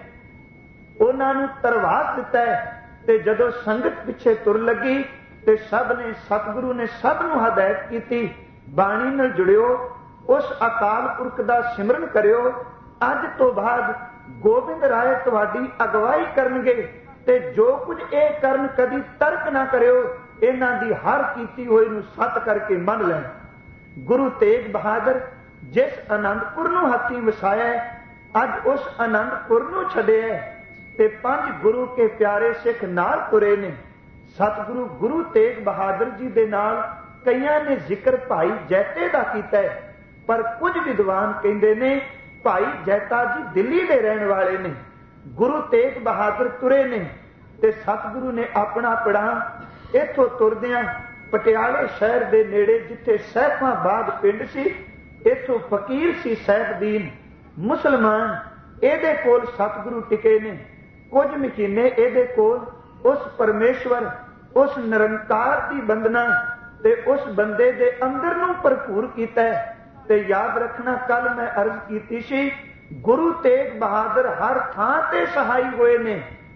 उन्हां नूं तरवास दिता है। ते जदों संगत पिछे तुर लगी ते सब ने सतगुरु ने सब नूं हदायत कीती, बाणी नाल जुड़ियो, उस अकाल पुरख दा सिमरन करियो। अज तो बाद गोबिंद राय तुहाडी अगवाई करनगे, ते जो कुछ ये करन कदी तर्क ना करियो, इन्हां दी हर कीती होई नूं सत करके मन लैण। गुरु तेग बहादुर जिस आनंदपुर नूं हथी वसाया, अज उस आनंदपुर नूं छड्डिया ते 5 गुरु के प्यारे सिख नाल तुरे ने। सतगुरु गुरु तेग बहादुर जी दे नाल कईयां ने जिक्र भाई जैते दा कीता है, पर कुछ विद्वान कहंदे ने भाई जैता जी दिल्ली दे रहण वाले ने। गुरु तेग बहादुर तुरे ने ते सतगुरु ने अपना पड़ा इथों तुरदियां पटियाले शहर दे नेड़े जिथे सैफाबाद पिंड सी, इथों फकीर सी सैफदीन मुसलमान, एदे कोल सतगुरु टिके ने। कुछ महीने एदे कोल उस परमेश्वर, उस निरंकार की बंदना ते उस बंदे दे अंदर नूं भरपूर कीता है। ते याद रखना, कल मैं अर्ज कीती सी, गुरु तेग बहादुर हर थां ते सहाई होए ने,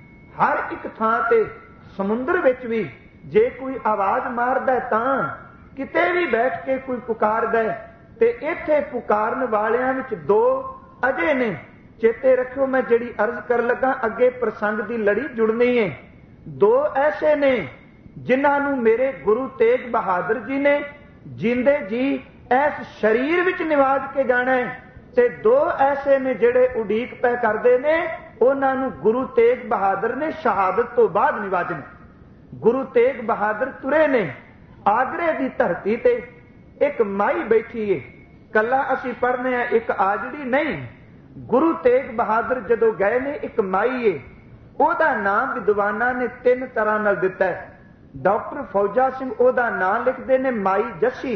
हर एक थां ते। समुंदर विच भी जे कोई आवाज मारदा तां, किते भी बैठ के कोई पुकारदा ते इत्थे पुकारन वालियां विच 2 अजे ने। चेते रखियो, मैं जिहड़ी अर्ज कर लगा अगे प्रसंग दी लड़ी जुड़नी है। 2 ऐसे ने जिन्हां नूं मेरे गुरु तेग बहादुर जी ने जिंदे जी इस शरीर विच निवाज के जाना है, ते 2 ऐसे ने जिहड़े उडीक पै करदे ने, उन्हां नूं गुरु तेग बहादुर ने शहादत तो बाद निवाजना। गुरु तेग बहादुर तुरे ने, आगरे की धरती ते एक माई बैठी है। कला असी पढ़ने एक आजड़ी नहीं, गुरु तेग बहादुर जदों गए ने एक माई है, ओदा नाम विद्वाना ने 3 तरह नाल दिता है। डॉक्टर फौजा सिंह ओदा नाम लिखते ने माई जस्सी,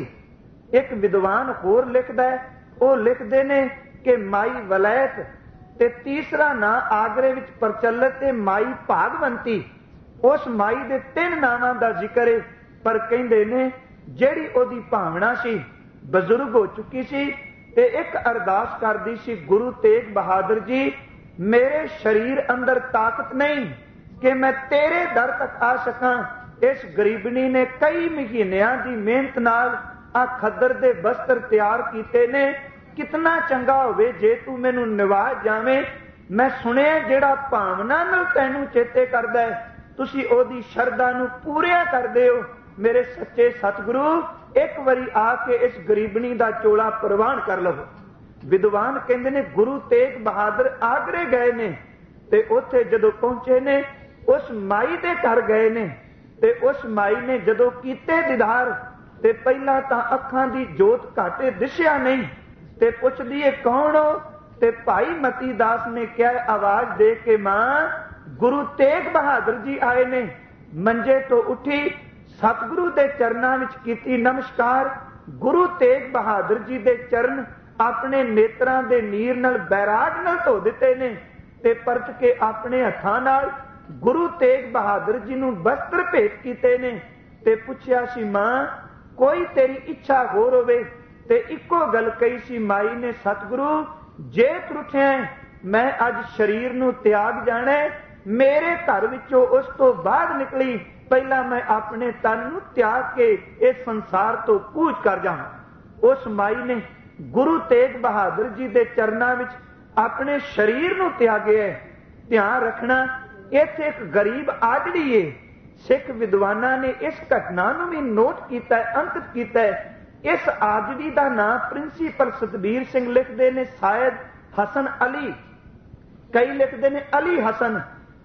एक विद्वान होर लिखता है, वो लिखते ने कि माई वलैत, ते तीसरा नाम आगरे विच प्रचलित है माई भागवंती। उस माई दे 3 नावां दा जिक्र है, पर कहंदे ने जिहड़ी ओदी भावना सी, बजुर्ग हो चुकी सी, ते एक अरदास करदी सी, गुरु तेग बहादुर जी मेरे शरीर अंदर ताकत नहीं कि मैं तेरे दर तक आ सकां। इस गरीबनी ने कई महीनिਆਂ की मेहनत नाल आ खद्दर दे वस्त्र तैयार कीते ने। कितना चंगा होवे जे तू मैनू निवाज जावें। मैं सुनिया जिहड़ा भावना नाल तैनू चेते करदा है, तुसी ओदी शरधा नू पूरिया करदे हो। मेरे सच्चे सतगुरु एक बारी आके इस गरीबनी दा चोला प्रवान कर लवो। विद्वान कहंदे ने गुरु तेग बहादुर आगरे गए ने, ते उत्थे जदों पहुंचे ने उस माई दे घर गए ने, ते उस माई ने जदों कीते दीदार, ते पहला तां अखां दी जोत घाटे दिसिया नहीं, ते पुछदी है कौन हो, ते भाई मती दास ने क्या आवाज दे के मां गुरु तेग बहादुर जी आए ने। मंजे तो उठी, सतगुरु दे चरनां विच कीती नमस्कार। गुरु तेग बहादुर जी दे चरण अपने नेत्रां दे नीर नाल बैराग नाल धो दिते ने, ते परत के अपने हत्थां नाल गुरु तेग बहादुर जी नूं वस्त्र भेंट कीते ने, ते पुछया सी मां कोई तेरी इच्छा होर होवे, ते इक्को गल कही सी माई ने, सतगुरु जे त्रुठिया मैं अज शरीर नूं त्याग जाना, मेरे घर विचों उस तो बाद निकली, पहला मैं अपने तन नूं त्याग के इस संसार तो कूच कर जावां। उस माई ने गुरु तेग बहादुर जी दे चरनां विच अपने शरीर नूं त्यागे। ध्यान रखना, इत्थे एक गरीब आजड़ी है। सिख विद्वाना ने इस घटना नूं भी नोट किया, अंकित किया। इस आजड़ी का नाम प्रिंसीपल सतबीर सिंह लिखते ने शायद हसन अली, कई लिखते ने अली हसन।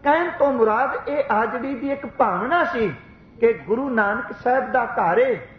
कहन तो मुराद ये आजड़ी की एक भावना सी कि गुरु नानक साहब का घर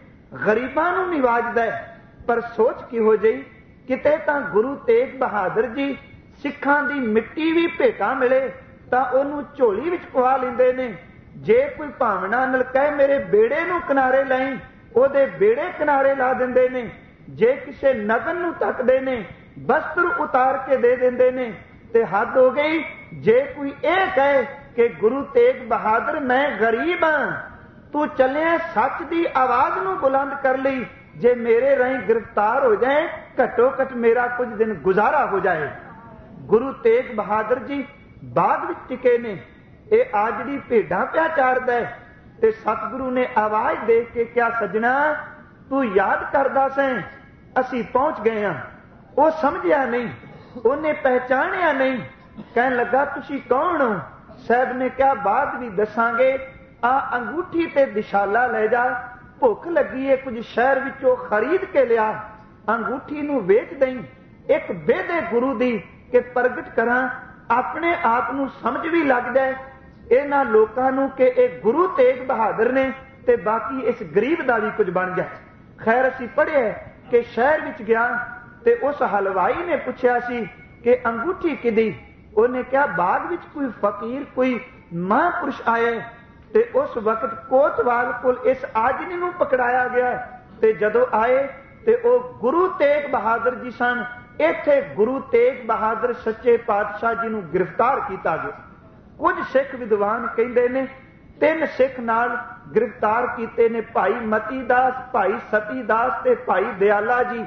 गरीबां नूं निवाजदा है। पर सोच किहो जई, किते तां गुरु तेग बहादुर जी सिखां दी मिट्टी भी भेटा मिले तां ओनूं झोली विच पवा लैंदे ने। जे कोई भावना नाल कहे मेरे बेड़े नूं किनारे लाई, ओहदे बेड़े किनारे ला दिंदे ने। जे किसे नगन नूं तकदे ने वस्त्र उतार के दे दिंदे ने। ते हद हो गई जे कोई ये कहे कि गुरु तेग बहादुर मैं गरीब हाँ, तू चलिया सच की आवाज नूं बुलंद कर ली, जे मेरे राही गिरफ्तार हो जाए घटो घट मेरा कुछ दिन गुजारा हो जाए। गुरु तेग बहादुर जी बाग विच टिके ने, ये आजड़ी भेडां पिया चारदा है। ते सतगुरु ने आवाज दे के क्या सजना तू याद करदा सैं, असी पहुंच गए हाँ। वो समझिया नहीं, उन्हें पहचानिया नहीं। कहन लगा तुसी कौन हो? साहब ने क्या बात भी दसांगे, आ अंगूठी ते दिशाला ले जा, भुख लगी है कुछ शहर विचों खरीद के लिया, अंगूठी नूं वेच दई, एक बेदे गुरु दी के प्रगट करा, अपने आप नूं समझ भी लग जाए इन्हां लोकां नूं कि इह गुरु तेग बहादुर ने, ते बाकी इस गरीब दा भी कुछ बन जाए। खैर असीं पढ़िया कि शहर विच गया ते उस हलवाई ने पूछया सी कि अंगूठी किदी? उन्हें क्या बाग विच कोई फकीर कोई महापुरुष आए ते उस वक्त कोतवाल कोल इस आजनी नूं पकड़ाया गया। ते जदों आए ते ओ गुरु तेग बहादुर जी सन। इत्थे गुरु तेग बहादुर सच्चे पातशाह जी नूं गिरफ्तार किया गया। कुछ सिख विद्वान कहंदे ने 3 सिख नाल गिरफ्तार किए ने, भाई मती दास, भाई सती दास ते भाई दयाला जी।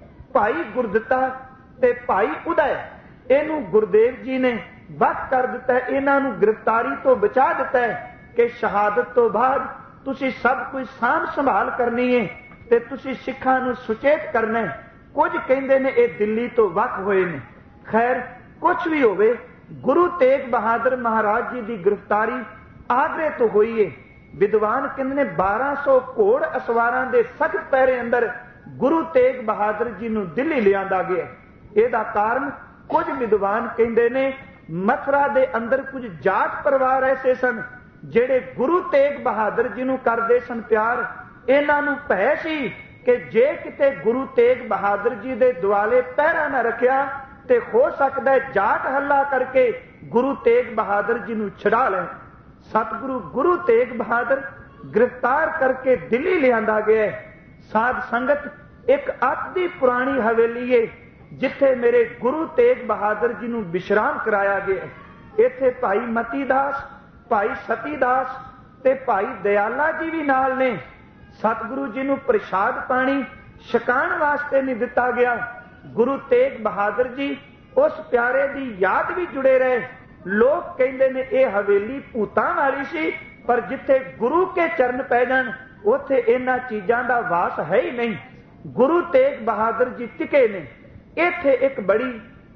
भाई गुरदिता ते भाई उदय इनू गुरदेव जी ने वख कर दिता है, इन्हां नूं गिरफ्तारी तो बचा दिता है कि शहादत तो बाद तुसी सब कुछ साम संभाल करनी है ते तुसी सिखां नूं सुचेत करना है। कुछ कहंदे ने ये दिल्ली तो वख होए ने। खैर कुछ भी होवे, गुरु तेग बहादुर महाराज जी की गिरफ्तारी आगरे तो हुई है। विद्वान कहंदे ने 1200 घोड़ असवारां दे सख्त पैरे अंदर गुरु तेग बहादुर जी नूं दिल्ली लिआंदा गया। इहदा कारण कुछ विद्वान कहंदे ने मथुरा दे अंदर कुछ जाट परिवार ऐसे सन जेड़े गुरु तेग बहादुर जी नूं करदे सन प्यार। इन्हां नूं भय सी कि जे किते गुरु तेग बहादुर जी दे दुआले पहरा न रखिया ते हो सकदा है जाट हल्ला करके गुरु तेग बहादुर जी नूं छड़ा लैण। सतगुरु गुरु तेग बहादुर गिरफ्तार करके दिल्ली लिआंदा गया। साध संगत एक अति पुरानी हवेली है जिथे मेरे गुरु तेग बहादुर जी नूं विश्राम कराया गया। इत्थे भाई मती दास, भाई सती दास ते भाई दयाला जी भी नाल ने। सतगुरु जी नूं प्रसाद पानी छकाण वास्ते नहीं दिता गया। गुरु तेग बहादुर जी उस प्यारे की याद भी जुड़े रहे। लोग कहते ने यह हवेली भूतां वाली सी, पर जिथे गुरु के चरण पै जाण उथे इन्हां चीजां दा वास है ही नहीं। गुरु तेग बहादुर जी टिके ने। इत्थे एक बड़ी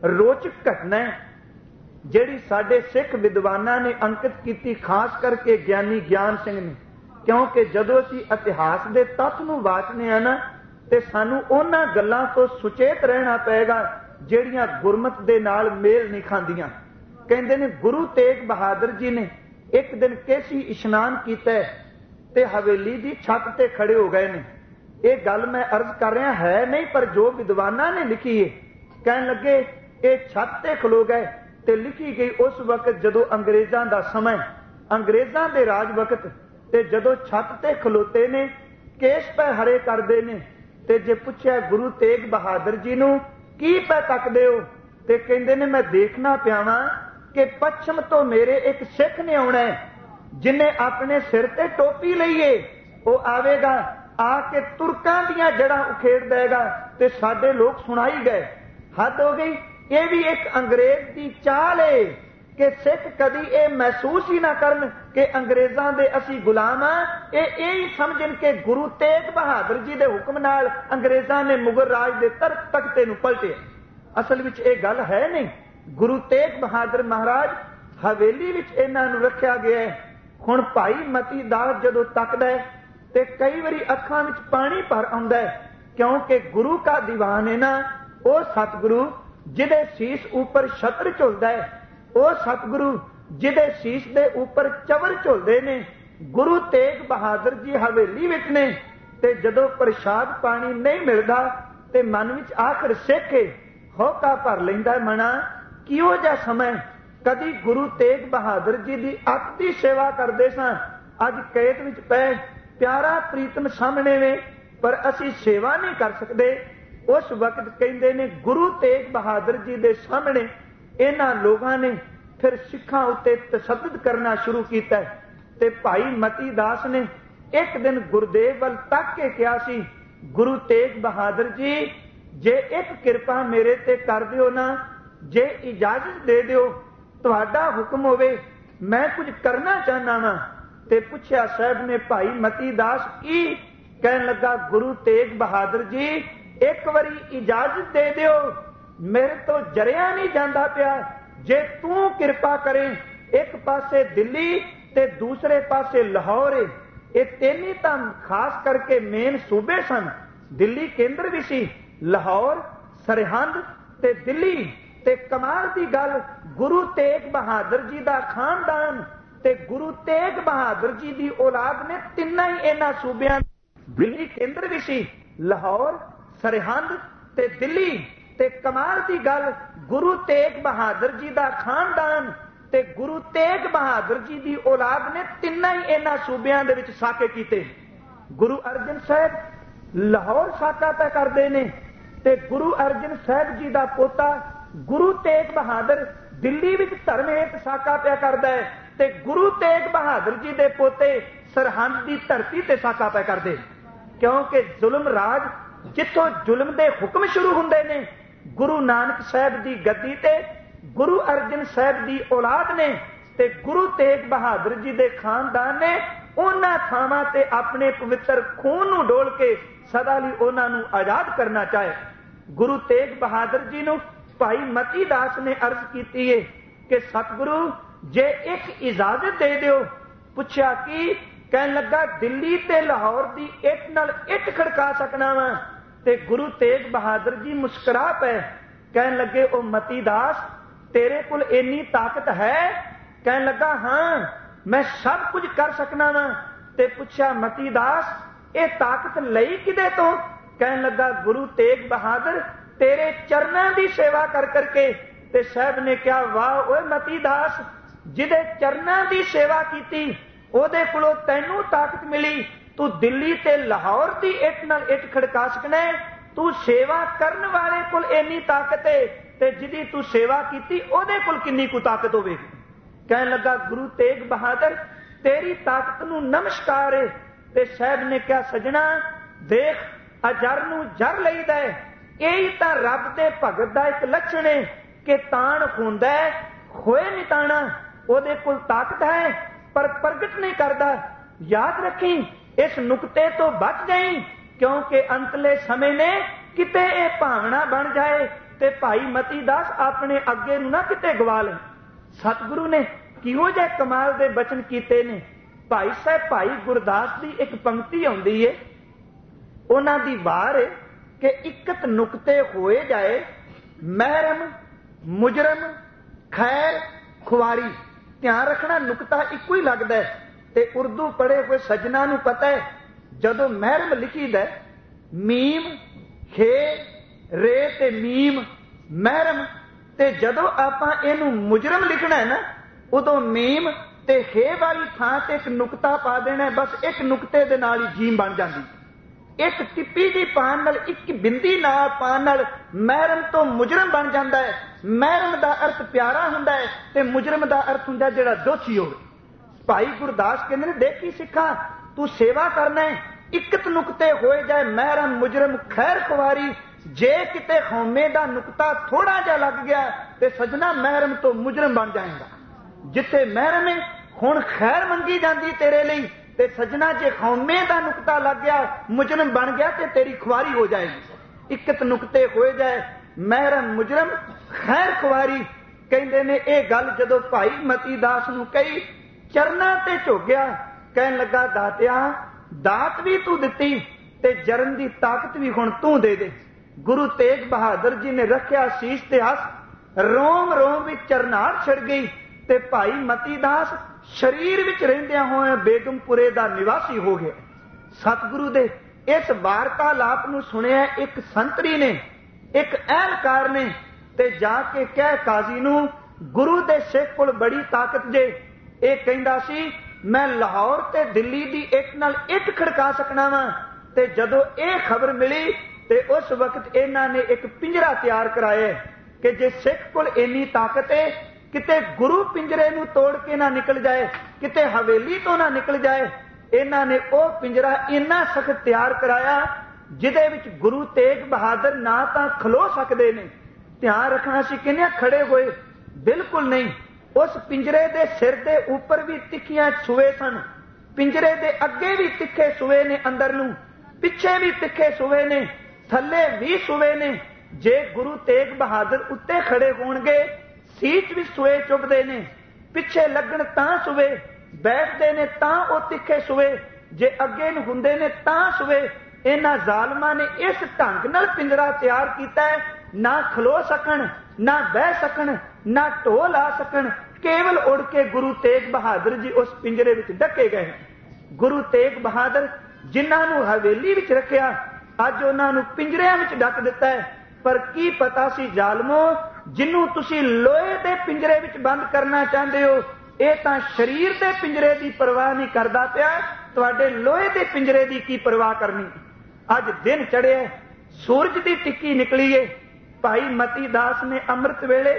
रोचक घटना है जिहड़ी साडे सिख विद्वानां ने अंकित की, खास करके ज्ञानी ज्ञान सिंह ने। क्योंकि जदों असीं इतिहास के तत्थ नूं वाचने आ ना ते सानूं उन्हां गल्लां तो सुचेत रहना पएगा जिहड़ियां गुरमत दे नाल मेल नहीं खांदियां। कहंदे ने गुरु तेग बहादुर जी ने एक दिन केसी इशनान कीता ते हवेली की छत ते खड़े हो गए ने। ये गल मैं अर्ज कर रहा है नहीं, पर जो विद्वानां ने लिखी है। कहन लगे ये छत ते खलो गए ते लिखी गई उस वक्त जदों अंग्रेजां दा समय, अंग्रेजां दे राज वक्त, ते जदों छत ते खलोते ने केश पै हरे करदे ने ते जे पुछया गुरु तेग बहादुर जी नूं की पै तकदे हो ते कहंदे ने मैं देखना पिया वां कि पश्चिम तो मेरे एक सिख ने आउणा है जिन्हें अपने सिर ते टोपी लईए, वो आवेगा आके तुर्कां दीयां जड़ां उखेड़ देगा ते साडे लोग सुनाई गए। हद हो गई। ये भी एक अंग्रेज की चाल है कि सिख कदी ये महसूस ही ना करन कि अंग्रेजां दे असी गुलाम हाँ। यही समझन कि गुरु तेग बहादुर जी दे हुक्म नाल अंग्रेजां ने मुगल राज दे तख्ते नूं पलटे। असल विच ये गल है नहीं। गुरु तेग बहादुर महाराज हवेली विच इन्हां नूं रखिया गया है। हुण भाई मती दास जदों तकदा है ते कई वारी अखां विच पानी भर आउंदा है, क्योंकि गुरु का दीवान है ना, वो सतगुरु जिहदे शीश ऊपर छत्र झुलदा है, वो सतगुरु ਜਿਹਦੇ ਸੀਸ ਦੇ ਉੱਪਰ ਚਵਰ ਝੁਲਦੇ ਨੇ। ਗੁਰੂ ਤੇਗ ਬਹਾਦਰ ਜੀ ਹਵੇਲੀ ਵਿੱਚ ਨੇ ਤੇ ਜਦੋਂ ਪ੍ਰਸ਼ਾਦ ਪਾਣੀ ਨਹੀਂ ਮਿਲਦਾ ਤੇ ਮਨ ਵਿੱਚ ਆਖਰ ਸਿੱਖੇ ਹੌਕਾ ਭਰ ਲੈਂਦਾ ਮਨਾ ਕਿਹੋ ਜਿਹਾ ਸਮਾਂ। ਕਦੀ ਗੁਰੂ ਤੇਗ ਬਹਾਦਰ ਜੀ ਦੀ ਅੱਤ ਦੀ ਸੇਵਾ ਕਰਦੇ ਸਾਂ, ਅੱਜ ਕੈਦ ਵਿੱਚ ਪਏ ਪਿਆਰਾ ਪ੍ਰੀਤਮ ਸਾਹਮਣੇ ਵੇ ਪਰ ਅਸੀਂ ਸੇਵਾ ਨਹੀਂ ਕਰ ਸਕਦੇ। ਉਸ ਵਕਤ ਕਹਿੰਦੇ ਨੇ ਗੁਰੂ ਤੇਗ ਬਹਾਦਰ ਜੀ ਦੇ ਸਾਹਮਣੇ ਇਹਨਾਂ ਲੋਕਾਂ ਨੇ ਫਿਰ ਸਿੱਖਾਂ ਉੱਤੇ ਤਸ਼ੱਦਦ ਕਰਨਾ ਸ਼ੁਰੂ ਕੀਤਾ ਤੇ ਭਾਈ ਮਤੀ ਦਾਸ ਨੇ ਇੱਕ ਦਿਨ ਗੁਰਦੇਵ ਵੱਲ ਤੱਕ ਕੇ ਕਿਹਾ ਸੀ, ਗੁਰੂ ਤੇਗ ਬਹਾਦਰ ਜੀ ਜੇ ਇੱਕ ਕਿਰਪਾ ਮੇਰੇ ਤੇ ਕਰ ਦਿਓ ਨਾ, ਜੇ ਇਜਾਜ਼ਤ ਦੇ ਦਿਓ, ਤੁਹਾਡਾ ਹੁਕਮ ਹੋਵੇ, ਮੈਂ ਕੁਝ ਕਰਨਾ ਚਾਹੁੰਦਾ ਵਾਂ। ਤੇ ਪੁੱਛਿਆ ਸਾਹਿਬ ਨੇ ਭਾਈ ਮਤੀ ਦਾਸ ਕੀ? ਕਹਿਣ ਲੱਗਾ ਗੁਰੂ ਤੇਗ ਬਹਾਦਰ ਜੀ ਇੱਕ ਵਾਰੀ ਇਜਾਜ਼ਤ ਦੇ ਦਿਓ, ਮੇਰੇ ਤੋਂ ਜਰਿਆ ਨਹੀਂ ਜਾਂਦਾ ਪਿਆ। ਜੇ ਤੂੰ ਕਿਰਪਾ ਕਰੇ, ਇੱਕ ਪਾਸੇ ਦਿੱਲੀ ਤੇ ਦੂਸਰੇ ਪਾਸੇ ਲਾਹੌਰ, ਇਹ ਤਿੰਨ ਹੀ ਤਾਂ ਖਾਸ ਕਰਕੇ ਮੇਨ ਸੂਬੇ ਸਨ। ਦਿੱਲੀ ਕੇਂਦਰ ਵੀ ਸੀ, ਲਾਹੌਰ, ਸਰਹੰਦ ਤੇ ਦਿੱਲੀ। ਤੇ ਕਮਾਲ ਦੀ ਗੱਲ, ਗੁਰੂ ਤੇਗ ਬਹਾਦਰ ਜੀ ਦਾ ਖਾਨਦਾਨ ਤੇ ਗੁਰੂ ਤੇਗ ਬਹਾਦਰ ਜੀ ਦੀ ਔਲਾਦ ਨੇ ਤਿੰਨਾਂ ਹੀ ਇਹਨਾਂ ਸੂਬਿਆਂ, ਦਿੱਲੀ ਕੇਂਦਰ ਵੀ ਸੀ, ਲਾਹੌਰ, ਸਰਹੰਦ ਤੇ ਦਿੱਲੀ। ਤੇ ਕਮਾਲ ਦੀ ਗੱਲ, ਗੁਰੂ ਤੇਗ ਬਹਾਦਰ ਜੀ ਦਾ ਖਾਨਦਾਨ ਤੇ ਗੁਰੂ ਤੇਗ ਬਹਾਦਰ ਜੀ ਦੀ ਔਲਾਦ ਨੇ ਤਿੰਨਾਂ ਹੀ ਇਹਨਾਂ ਸੂਬਿਆਂ ਦੇ ਵਿੱਚ ਸਾਕੇ ਕੀਤੇ। ਗੁਰੂ ਅਰਜਨ ਸਾਹਿਬ ਲਾਹੌਰ ਸਾਕਾ ਪੈ ਕਰਦੇ ਨੇ ਤੇ ਗੁਰੂ ਅਰਜਨ ਸਾਹਿਬ ਜੀ ਦਾ ਪੋਤਾ ਗੁਰੂ ਤੇਗ ਬਹਾਦਰ ਦਿੱਲੀ ਵਿੱਚ ਧਰਮ ਹੇਤ ਸਾਕਾ ਪਿਆ ਕਰਦਾ ਹੈ ਤੇ ਗੁਰੂ ਤੇਗ ਬਹਾਦਰ ਜੀ ਦੇ ਪੋਤੇ ਸਰਹੰਦ ਦੀ ਧਰਤੀ ਤੇ ਸਾਕਾ ਪਿਆ ਕਰਦੇ। ਕਿਉਂਕਿ ਜ਼ੁਲਮ ਰਾਜ ਜਿੱਥੋਂ ਜ਼ੁਲਮ ਦੇ ਹੁਕਮ ਸ਼ੁਰੂ ਹੁੰਦੇ ਨੇ, ਗੁਰੂ ਨਾਨਕ ਸਾਹਿਬ ਦੀ ਗੱਦੀ ਤੇ ਗੁਰੂ ਅਰਜਨ ਸਾਹਿਬ ਦੀ ਔਲਾਦ ਨੇ ਤੇ ਗੁਰੂ ਤੇਗ ਬਹਾਦਰ ਜੀ ਦੇ ਖਾਨਦਾਨ ਨੇ ਉਹਨਾਂ ਥਾਵਾਂ ਤੇ ਆਪਣੇ ਪਵਿੱਤਰ ਖੂਨ ਨੂੰ ਡੋਲ ਕੇ ਸਦਾ ਲਈ ਉਹਨਾਂ ਨੂੰ ਆਜ਼ਾਦ ਕਰਨਾ ਚਾਹੇ। ਗੁਰੂ ਤੇਗ ਬਹਾਦਰ ਜੀ ਨੂੰ ਭਾਈ ਮਤੀ ਦਾਸ ਨੇ ਅਰਜ਼ ਕੀਤੀ ਹੈ ਕਿ ਸਤਿਗੁਰੂ ਜੇ ਇੱਕ ਇਜਾਜ਼ਤ ਦੇ ਦਿਓ। ਪੁੱਛਿਆ ਕੀ? ਕਹਿਣ ਲੱਗਾ ਦਿੱਲੀ ਤੇ ਲਾਹੌਰ ਦੀ ਇੱਟ ਨਾਲ ਇੱਟ ਖੜਕਾ ਸਕਣਾ ਵਾ। ਤੇ ਗੁਰੂ ਤੇਗ ਬਹਾਦਰ ਜੀ ਮੁਸਕਰਾ ਪਏ, ਕਹਿਣ ਲੱਗੇ ਉਹ ਮਤੀ ਦਾਸ ਤੇਰੇ ਕੋਲ ਇੰਨੀ ਤਾਕਤ ਹੈ? ਕਹਿਣ ਲੱਗਾ ਹਾਂ, ਮੈਂ ਸਭ ਕੁਝ ਕਰ ਸਕਣਾ ਵਾ। ਤੇ ਪੁੱਛਿਆ ਮਤੀ ਦਾਸ ਇਹ ਤਾਕਤ ਲਈ ਕਿਦੇ ਤੋਂ? ਕਹਿਣ ਲੱਗਾ ਗੁਰੂ ਤੇਗ ਬਹਾਦਰ ਤੇਰੇ ਚਰਨਾਂ ਦੀ ਸੇਵਾ ਕਰ ਕਰਕੇ। ਤੇ ਸਾਹਿਬ ਨੇ ਕਿਹਾ ਵਾਹ ਓਏ ਮਤੀ ਦਾਸ, ਜਿਹਦੇ ਚਰਨਾਂ ਦੀ ਸੇਵਾ ਕੀਤੀ ਉਹਦੇ ਕੋਲੋਂ ਤੈਨੂੰ ਤਾਕਤ ਮਿਲੀ। ਤੂੰ ਦਿੱਲੀ ਤੇ ਲਾਹੌਰ ਦੀ ਇੱਟ ਨਾਲ ਇੱਟ ਖੜਕਾ ਸਕਣਾ, ਤੂੰ ਸੇਵਾ ਕਰਨ ਵਾਲੇ ਕੋਲ ਇੰਨੀ ਤਾਕਤ ਹੈ ਤੇ ਜਿਹਦੀ ਤੂੰ ਸੇਵਾ ਕੀਤੀ ਉਹਦੇ ਕੋਲ ਕਿੰਨੀ ਕੁ ਤਾਕਤ ਹੋਵੇਗੀ। ਕਹਿਣ ਲੱਗਾ ਗੁਰੂ ਤੇਗ ਬਹਾਦਰ ਤੇਰੀ ਤਾਕਤ ਨੂੰ ਨਮਸਕਾਰ ਹੈ। ਤੇ ਸਾਹਿਬ ਨੇ ਕਿਹਾ ਸਜਣਾ ਦੇਖ, ਅਜਰ ਨੂੰ ਜਰ ਲਈਦਾ ਹੈ, ਇਹੀ ਤਾਂ ਰੱਬ ਦੇ ਭਗਤ ਦਾ ਇੱਕ ਲੱਛਣ ਹੈ ਕਿ ਤਾਣ ਹੁੰਦਾ ਹੋਏ ਨਹੀਂ ਤਾਣਾ। ਉਹਦੇ ਕੋਲ ਤਾਕਤ ਹੈ ਪਰ ਪ੍ਰਗਟ ਨਹੀਂ ਕਰਦਾ। ਯਾਦ ਰੱਖੀ, ਇਸ ਨੁਕਤੇ ਤੋਂ ਬਚ ਜਾਈਂ, ਕਿਉਂਕਿ ਅੰਤਲੇ ਸਮੇਂ ਨੇ ਕਿਤੇ ਇਹ ਭਾਵਨਾ ਬਣ ਜਾਏ ਤੇ ਭਾਈ ਮਤੀ ਦਾਸ ਆਪਣੇ ਅੱਗੇ ਨੂੰ ਨਾ ਕਿਤੇ ਗਵਾ ਲੈ। ਸਤਿਗੁਰੂ ਨੇ ਕਿਹੋ ਜਿਹੇ ਕਮਾਲ ਦੇ ਬਚਨ ਕੀਤੇ ਨੇ। ਭਾਈ ਸਾਹਿਬ ਭਾਈ ਗੁਰਦਾਸ ਦੀ ਇੱਕ ਪੰਕਤੀ ਆਉਂਦੀ ਏ, ਉਹਨਾਂ ਦੀ ਵਾਰ ਹੈ ਕਿ ਇਕਤ ਨੁਕਤੇ ਹੋਏ ਜਾਏ ਮਹਿਰਮ ਮੁਜਰਮ ਖੈਰ ਖੁਆਰੀ। ਧਿਆਨ ਰੱਖਣਾ, ਨੁਕਤਾ ਇੱਕੋ ਹੀ ਲੱਗਦਾ ਹੈ। ਤੇ ਉਰਦੂ ਪੜ੍ਹੇ ਹੋਏ ਸੱਜਣਾ ਨੂੰ ਪਤਾ ਹੈ ਜਦੋਂ ਮਹਿਰਮ ਲਿਖੀਦਾ ਮੀਮ ਖੇ ਰੇ ਤੇ ਮੀਮ ਮਹਿਰਮ, ਤੇ ਜਦੋਂ ਆਪਾਂ ਇਹਨੂੰ ਮੁਜਰਮ ਲਿਖਣਾ ਹੈ ਨਾ ਉਦੋਂ ਮੀਮ ਤੇ ਖੇ ਵਾਲੀ ਥਾਂ ਤੇ ਇੱਕ ਨੁਕਤਾ ਪਾ ਦੇਣਾ। ਬਸ ਇੱਕ ਨੁਕਤੇ ਦੇ ਨਾਲ ਹੀ ਜੀਮ ਬਣ ਜਾਂਦੀ। ਇੱਕ ਟਿੱਪੀ ਦੀ ਪਾਣ ਨਾਲ, ਇੱਕ ਬਿੰਦੀ ਨਾਲ ਪਾਣ ਨਾਲ ਮਹਿਰਮ ਤੋਂ ਮੁਜਰਮ ਬਣ ਜਾਂਦਾ ਹੈ। ਮਹਿਰਮ ਦਾ ਅਰਥ ਪਿਆਰਾ ਹੁੰਦਾ ਹੈ ਤੇ ਮੁਜਰਮ ਦਾ ਅਰਥ ਹੁੰਦਾ ਜਿਹੜਾ ਦੋਸ਼ੀ ਹੋਵੇ। ਭਾਈ ਗੁਰਦਾਸ ਕਹਿੰਦੇ ਨੇ ਦੇਖੀ ਸਿੱਖਾ, ਤੂੰ ਸੇਵਾ ਕਰਨਾ ਹੈ, ਇਕਤ ਨੁਕਤੇ ਹੋਏ ਜਾਏ ਮਹਿਰਮ ਮੁਜਰਮ ਖੈਰ ਖੁਆਰੀ। ਜੇ ਕਿਤੇ ਹਉਮੈ ਦਾ ਨੁਕਤਾ ਥੋੜਾ ਜਿਹਾ ਲੱਗ ਗਿਆ ਤੇ ਸਜਣਾ ਮਹਿਰਮ ਤੋਂ ਮੁਜਰਮ ਬਣ ਜਾਏਗਾ। ਜਿੱਥੇ ਮਹਿਰਮ ਹੈ ਹੁਣ ਖੈਰ ਮੰਗੀ ਜਾਂਦੀ ਤੇਰੇ ਲਈ, ਤੇ ਸਜਣਾ ਜੇ ਹਉਮੈ ਦਾ ਨੁਕਤਾ ਲੱਗ ਗਿਆ ਮੁਜਰਮ ਬਣ ਗਿਆ ਤੇ ਤੇਰੀ ਖੁਆਰੀ ਹੋ ਜਾਏਗੀ। ਇਕਤ ਨੁਕਤੇ ਹੋਏ ਜਾਏ ਮਹਿਰਮ ਮੁਜਰਮ ਖੈਰ ਖੁਆਰੀ। ਕਹਿੰਦੇ ਨੇ ਇਹ ਗੱਲ ਜਦੋਂ ਭਾਈ ਮਤੀ ਦਾਸ ਨੂੰ ਕਹੀ, ਚਰਨਾਂ ਤੇ ਝੁਕਿਆ, ਕਹਿਣ ਲੱਗਾ ਦਾਤਿਆ ਦਾਤ ਵੀ ਤੂੰ ਦਿੱਤੀ ਤੇ ਜਰਨ ਦੀ ਤਾਕਤ ਵੀ ਹੁਣ ਤੂੰ ਦੇ ਦੇ। ਗੁਰੂ ਤੇਗ ਬਹਾਦਰ ਜੀ ਨੇ ਰੱਖਿਆ ਸੀਸ ਤੇ ਹੱਥ, ਰੋਮ ਰੋਮ ਵਿੱਚ ਚਰਨਾਰ ਛੜ ਗਈ। ਤੇ ਭਾਈ ਮਤੀ ਦਾਸ शरीर विच रहिंदियां होए बेगमपुरे दा निवासी हो गया। सतगुरु दे इस वार्तालाप नूं सुनिया एक संतरी ने, एक अहलकार ने, ते जाके कह काजी नूं, गुरु दे सिख कोल बड़ी ताकत जे। ये कहंदा सी मैं लाहौर ते दिल्ली दी इट नाल इट खड़का सकना वा। ते जदों ये खबर मिली ते उस वक्त इन्हां ने एक पिंजरा तैयार कराया कि जे सिख कोल इन्नी ताकत है, किते गुरु पिंजरे नूं तोड़ के ना निकल जाए, किते हवेली तो ना निकल जाए। इन्हां ने वह पिंजरा इन्ना सख्त तैयार कराया जिहदे विच गुरु तेग बहादुर ना तां खलो सकदे ने। ध्यान रखना सी किन्ने खड़े होए, बिल्कुल नहीं। उस पिंजरे दे सिर दे उपर भी तिखियां सूए सन, पिंजरे दे अगे भी तिखे सूए ने, अंदर नूं पिछे भी तिखे सूए ने, थल्ले भी सूए ने। जे गुरु तेग बहादुर उत्ते खड़े होणगे सीट भी सूए चुभदे ने, पिछे लगन तां सूए, बैठदे ने तां ओ तिखे सूए, जे अगे नूं हुंदे ने तां सूए। इन्हां जालमां ने इस ढंग नाल पिंजरा तैयार कीता है, ना खलो सकण, ना बह सकण, ना ढो ला सकण, केवल उड़ के गुरु तेग बहादुर जी उस पिंजरे विच ढके गए। गुरु तेग बहादुर जिन्हां नूं हवेली विच रखिया, अज उन्हां नूं पिंजरियां विच ढक दिता है। पर की पता सी जालमो, जिन्नू तुसी लोहे दे पिंजरे विच बंद करना चाहते हो, ये तां शरीर दे पिंजरे की परवाह नहीं करता पिया, तुहाडे लोहे दे पिंजरे की की परवाह करनी। अज दिन चढ़िया, सूरज की टिक्की निकली है। भाई मती दास ने अमृत वेले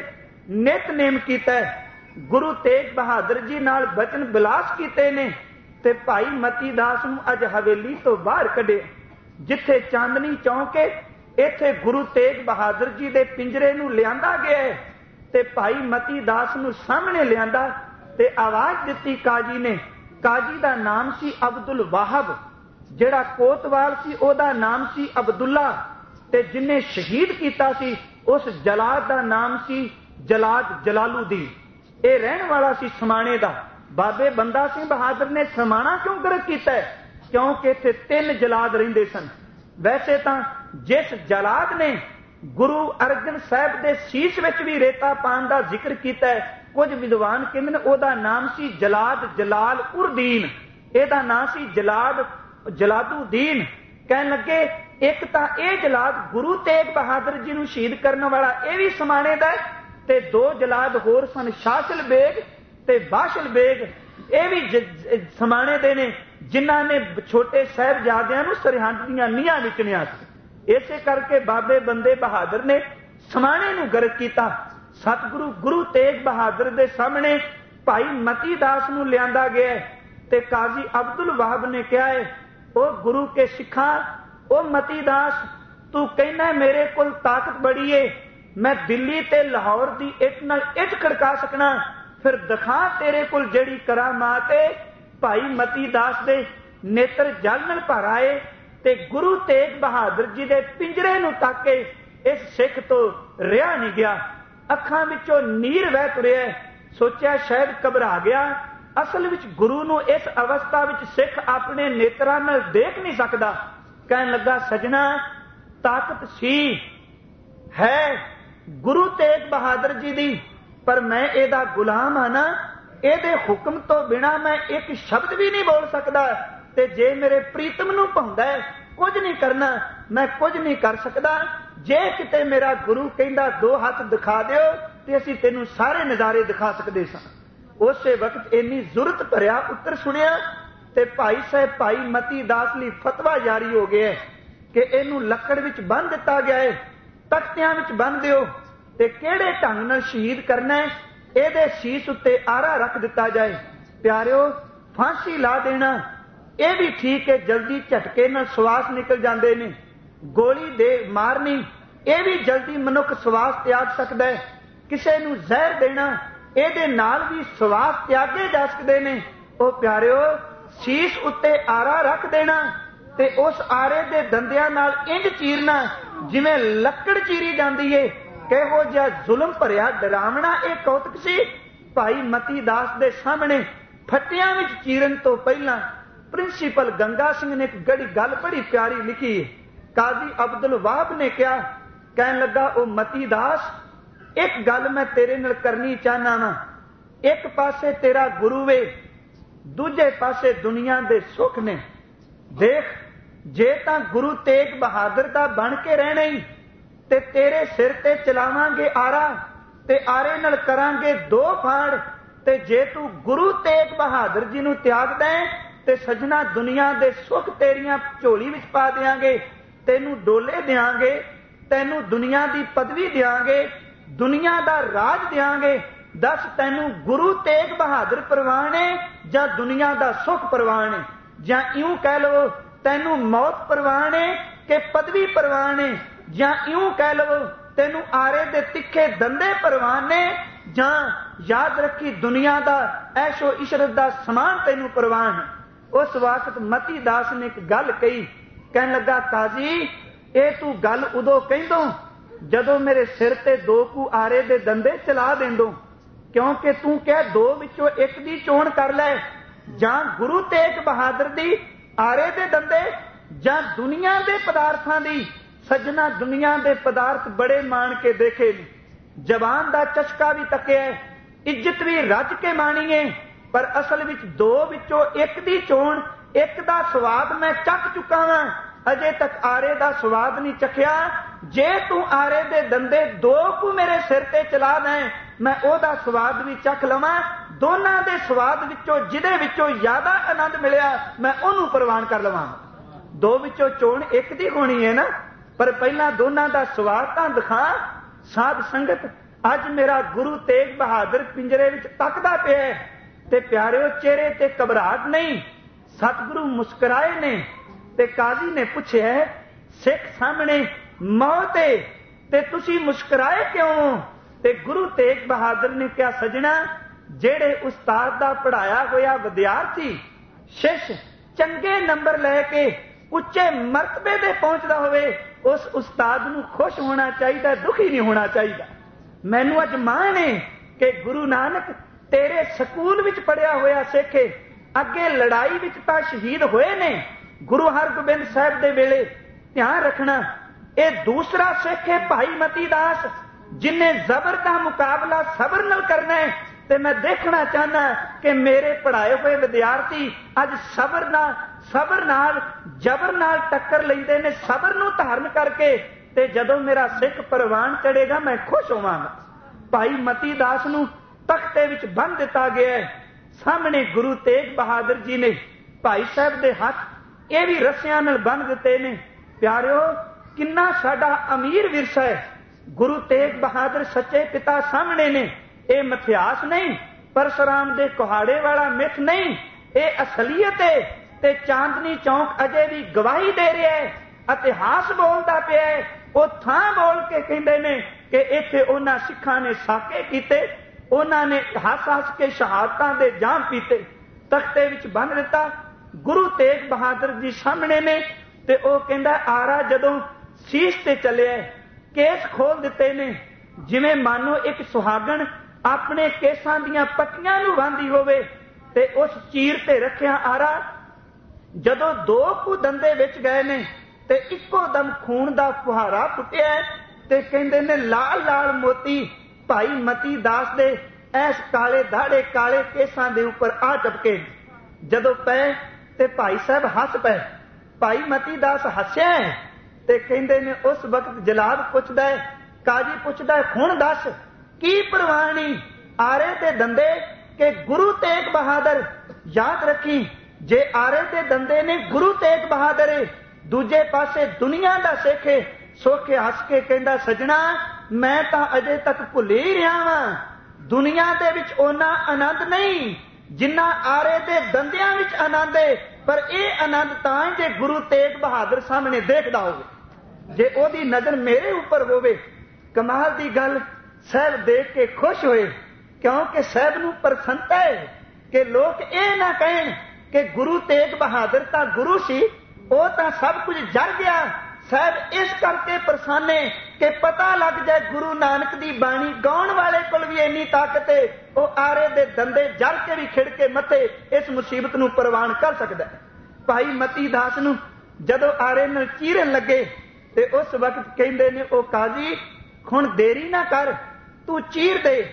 नितनेम कीता है, गुरु तेग बहादुर जी नाल बचन बिलास कीते ने, ते भाई मती दास नूं अज हवेली तो बाहर कढे। जिथे चांदनी चौक है, इत्थे गुरु तेग बहादुर जी दे पिंजरे नूं लियांदा गया है, ते भाई मती दास नूं सामने लियांदा ते आवाज दिती काजी ने। काजी दा नाम सी अब्दुल वाहब, जिहड़ा कोतवाल सी ओदा नाम सी अब्दुल्ला, ते जिन्ने शहीद कीता सी उस जलाद दा नाम सी जलाद जलालुद्दीन। ये रहन वाला सी समाणे दा। बाबे बंदा सिंह बहादुर ने समाणा क्यों गरक कीता है? क्योंकि इत्थे 3 जलाद रहिंदे सन। वैसे तां जिस जलाद ने गुरु अर्जन साहब दे शीश विच भी रेता पान दा जिक्र कीता है, कुछ विद्वान कहंदे ने ओदा नाम सी जलाद जलाल उर दीन, एदा नाम सी जलाद जलालुद्दीन। कहन लगे एक तां इह जलाद गुरु तेग बहादुर जी नूं शहीद करन वाला इह भी समाणे दा, ते 2 जलाद होर सन, शासिल बेग ते बाशिल बेग, ਇਹ ਵੀ ਸਮਾਣੇ ਦੇ ਨੇ, ਜਿਨ੍ਹਾਂ ਨੇ ਛੋਟੇ ਸਾਹਿਬਜ਼ਾਦਿਆਂ ਨੂੰ ਸਰਹੰਦ ਦੀਆਂ ਨੀਹਾਂ ਵਿੱਚ ਨਿਆ ਸੀ। ਇਸੇ ਕਰਕੇ ਬਾਬੇ ਬੰਦੇ ਬਹਾਦਰ ਨੇ ਸਮਾਣੇ ਨੂੰ ਗਰਕ ਕੀਤਾ। ਸਤਿਗੁਰੂ ਗੁਰੂ ਤੇਗ ਬਹਾਦਰ ਦੇ ਸਾਹਮਣੇ ਭਾਈ ਮਤੀ ਦਾਸ ਨੂੰ ਲਿਆਂਦਾ ਗਿਆ ਤੇ ਕਾਜ਼ੀ ਅਬਦੁਲ ਵਾਹਬ ਨੇ ਕਿਹਾ ਹੈ, ਉਹ ਗੁਰੂ ਕੇ ਸਿੱਖਾਂ, ਉਹ ਮਤੀ ਦਾਸ, ਤੂੰ ਕਹਿੰਦਾ ਮੇਰੇ ਕੋਲ ਤਾਕਤ ਬੜੀ ਏ, ਮੈਂ ਦਿੱਲੀ ਤੇ ਲਾਹੌਰ ਦੀ ਇੱਟ ਨਾਲ ਇੱਟ ਖੜਕਾ ਸਕਣਾ, फिर दिखा तेरे कोल जड़ी करामात है। भाई मती दास दे नेत्र जल नाल भर आए ते गुरु तेग बहादुर जी दे पिंजरे नूं ताके इस सिख तो रिहा नहीं गया। अखां विचों नीर वह तुरिया, सोचा शायद घबरा गया। असल विच गुरु नूं इस अवस्था विच सिख अपने नेत्रां नाल देख नहीं सकदा। कहन लगा सजना ताकत सी है गुरु तेग बहादुर जी दी, पर मैं एदा गुलाम हाँ ना, एदे हुक्म तो बिना मैं एक शब्द भी नहीं बोल सकता, ते जे मेरे प्रीतम नूं भाउंदा है कुछ नहीं करना, मैं कुछ नहीं कर सकता। जे किते मेरा गुरु कहंदा 2 हथ दिखा दिओ ते असीं तैनूं सारे नज़ारे दिखा सकदे सां। उसे वक्त इन्नी जुरत भरिया उत्तर सुनिया ते भाई साहब भाई मती दास लई फतवा जारी हो गया कि इहनूं लकड़ विच बन्ह दिता गया है, तख्तियां विच बन्ह दिओ ते किहड़े ढंग नाल शहीद करना है, ਇਹਦੇ ਸੀਸ ਉੱਤੇ ਆਰਾ ਰੱਖ ਦਿੱਤਾ ਜਾਏ। ਪਿਆਰਿਓ, ਫਾਂਸੀ ਲਾ ਦੇਣਾ ਇਹ ਵੀ ਠੀਕ ਹੈ, ਜਲਦੀ ਝਟਕੇ ਨਾਲ ਸਵਾਸ ਨਿਕਲ ਜਾਂਦੇ ਨੇ। ਗੋਲੀ ਦੇ ਮਾਰਨੀ ਇਹ ਵੀ ਜਲਦੀ ਮਨੁੱਖ ਸਵਾਸ ਤਿਆਗ ਸਕਦਾ ਹੈ। ਕਿਸੇ ਨੂੰ ਜ਼ਹਿਰ ਦੇਣਾ ਇਹਦੇ ਨਾਲ ਵੀ ਸਵਾਸ ਤਿਆਗੇ ਜਾ ਸਕਦੇ ਨੇ। ਉਹ ਪਿਆਰਿਓ, ਸੀਸ ਉੱਤੇ ਆਰਾ ਰੱਖ ਦੇਣਾ ਤੇ ਉਸ ਆਰੇ ਦੇ ਦੰਦਿਆਂ ਨਾਲ ਇੰਜ ਚੀਰਨਾ ਜਿਵੇਂ ਲੱਕੜ ਚੀਰੀ ਜਾਂਦੀ ਏ। ਕਿਹੋ ਜਿਹਾ ਜ਼ੁਲਮ ਭਰਿਆ ਡਰਾਵਣਾ ਇਹ ਕੌਤਕ ਸੀ। ਭਾਈ ਮਤੀ ਦਾਸ ਦੇ ਸਾਹਮਣੇ ਫੱਟਿਆਂ ਵਿੱਚ ਚੀਰਨ ਤੋਂ ਪਹਿਲਾਂ ਪ੍ਰਿੰਸੀਪਲ ਗੰਗਾ ਸਿੰਘ ਨੇ ਇੱਕ ਗੱਲ ਬੜੀ ਪਿਆਰੀ ਲਿਖੀ ਹੈ। ਕਾਜ਼ੀ ਅਬਦੁਲ ਵਾਹਬ ਨੇ ਕਿਹਾ, ਕਹਿਣ ਲੱਗਾ, ਉਹ ਮਤੀ ਦਾਸ, ਇੱਕ ਗੱਲ ਮੈਂ ਤੇਰੇ ਨਾਲ ਕਰਨੀ ਚਾਹਨਾ ਵਾਂ। एक पासे तेरा गुरु वे, दूजे पासे दुनिया दे सुख ने। देख, जे तां गुरु तेग बहादुर दा बन के रहना ही ते तेरे सिर ते चलावांगे आरा ते आरे नाल करांगे दो फाड़। ते जे तू गुरु तेग बहादुर जी नूं त्याग दें ते सजना दुनिया दे सुख तेरियां झोली विच पा देंगे, तेनू डोले देंगे, तेनू दुनिया दी पदवी देंगे, दुनिया दा राज देंगे। दस तैनू गुरु तेग बहादुर परवान है जां दुनिया दा सुख परवान है? जां इउं कह लो तैनू मौत परवान है कि पदवी परवान है? जां इउं कह लो तैनू आरे दे तिखे दंदे परवान ने? जां याद रखी दुनिया दा ऐशो इशरत दा समान तैनू परवान है? उस वक्त मती दास ने एक गल कही, कहन लगा काजी ये तू गल उदों कहदों जदों मेरे सिर ते दो कू आरे दे दंदे चला देंदों, क्योंकि तू कह दो विचों एक दी चोण कर लै, जां गुरु तेग बहादुर दी आरे दे दंदे जां दुनिया दे पदार्थां दी। सजना दुनिया दे पदार्थ बड़े मान के देखे, जबान दा चस्का भी तकिया, इज्जत भी रज के माणी है, पर असल विच दो विचों एक दी चोण, एक दा स्वाद मैं चख चुका वां, अजे तक आरे दा स्वाद नहीं चखिया। जे तू आरे दे दंदे दो कू मेरे सिर ते चला दें, मैं ओदा स्वाद भी चख लवां। दोनां दे स्वाद विचों जिहदे विचों ज्यादा आनंद मिलिया मैं ओनू प्रवान कर लवां। दो विचों चोण एक दी होनी है ना, पर पहला दोनां दा स्वाद तां दिखा। साध संगत, अज मेरा गुरु तेग बहादुर पिंजरे विच तकदा पिया है ते प्यारिओ चेहरे ते घबराहट नहीं। सतगुरु मुस्कुराए ने ते काजी ने पूछिया सिख सामने मौत है ते तुसी मुस्कुराए क्यों? ते गुरु तेग बहादुर ने कहा सजना, जेड़े उस्ताद दा पढ़ाया होया विद्यार्थी शिष्य चंगे नंबर लैके उच्चे मरतबे ते पहुंचदा होवे, उस उस्ताद नूं खुश होना चाहिए, दुखी नहीं होना चाहिए। मैनू अज मान है कि गुरु नानक तेरे स्कूल विच पढ़िया होया सिख अगे लड़ाई विच तां शहीद होए ने। गुरु हरगोबिंद साहब दे वेले ध्यान रखना, ये दूसरा सिख है भाई मती दास, जिन्हें जबर का मुकाबला सबर नाल करना है। ते मैं देखना चाहना कि मेरे पढ़ाए हुए विद्यार्थी अज सबर नाल जबर नाल टक्कर लेंदे ने, सबर नूं धारण करके। ते जदों मेरा सिख परवान चढ़ेगा मैं खुश होवांगा। भाई मती दास नूं तख्ते विच बन दिता गया है। सामने गुरु तेग बहादुर जी ने भाई साहब दे हथ ये भी रस्सियां नाल बन दिते ने। प्यारिओ, किन्ना साडा अमीर विरसा है। गुरु तेग बहादुर सच्चे पिता सामने ने। ये मिथ्यास नहीं, परशुराम दे कुहाड़े वाला मिथ नहीं, ये असलीयत है। ते चांदनी चौक अजे भी गवाही दे रहा है, इतिहास बोलता पिया है। वो थां बोल के कहते ने कि इत्थे उन्हां सिखां ने साके कीते, उन्होंने हस हस के शहादतां दे जाम पीते। तख्ते विच बन दिता। गुरु तेग बहादुर जी सामने ने ते ओ कहंदा आरा जदों शीश ते चलिया, केस खोल दिते ने, जिवें मानो एक सुहागण अपने केसां दीयां पट्टियां नूं बांधी होवे ते उस चीर ते रखिया आरा। जदों दो कू दंदे विच गए ने ते इक्को दम खून दा फुहारा फुटिया ते कहंदे ने लाल लाल मोती भाई मती दास दे ऐस काले दाड़े काले केसां दे उपर आ टपके। जदों पै ते भाई साहब हस पै। भाई मती दास हस्या ते कहंदे ने उस वक्त जलाद पुछदा है, काजी पुछदा है हुण दस की परवानी आरे ते दंदे के गुरु तेग बहादुर? याद रखी, जे आरे ते दंदे ने गुरु तेग बहादुर है, दूजे पासे दुनिया दा सिख है। सोखे हस के कहंदा सजना मैं तां अजे तक भुल ही रहा वां। दुनिया दे विच ओना आनंद नहीं जिन्ना आरे दे दंदियां विच आनंद है, पर यह आनंद तां जे गुरु तेग बहादुर सामने देखदा होवे, जे ओदी नजर मेरे उपर होवे। कमाल दी गल, साहब देख के खुश होए, क्योंकि साहब नूं प्रसन्नता है कि लोग ये ना कहण कि गुरु तेग बहादुर तां गुरु सी, वो तां सब कुछ जर गया। साहब इस करके प्रसन्न है कि पता लग जाए गुरु नानक दी बाणी गाउण वाले कोल भी इन्नी ताकत है, वो आरे दे दंदे जर के भी खिड़ के मथे इस मुसीबत नूं परवान कर सकदा है। भाई मती दास नूं जदों आरे नाल चीरन लगे ते उस वक्त कहंदे ने ओ काजी हुण देरी ना कर, तू चीर दे।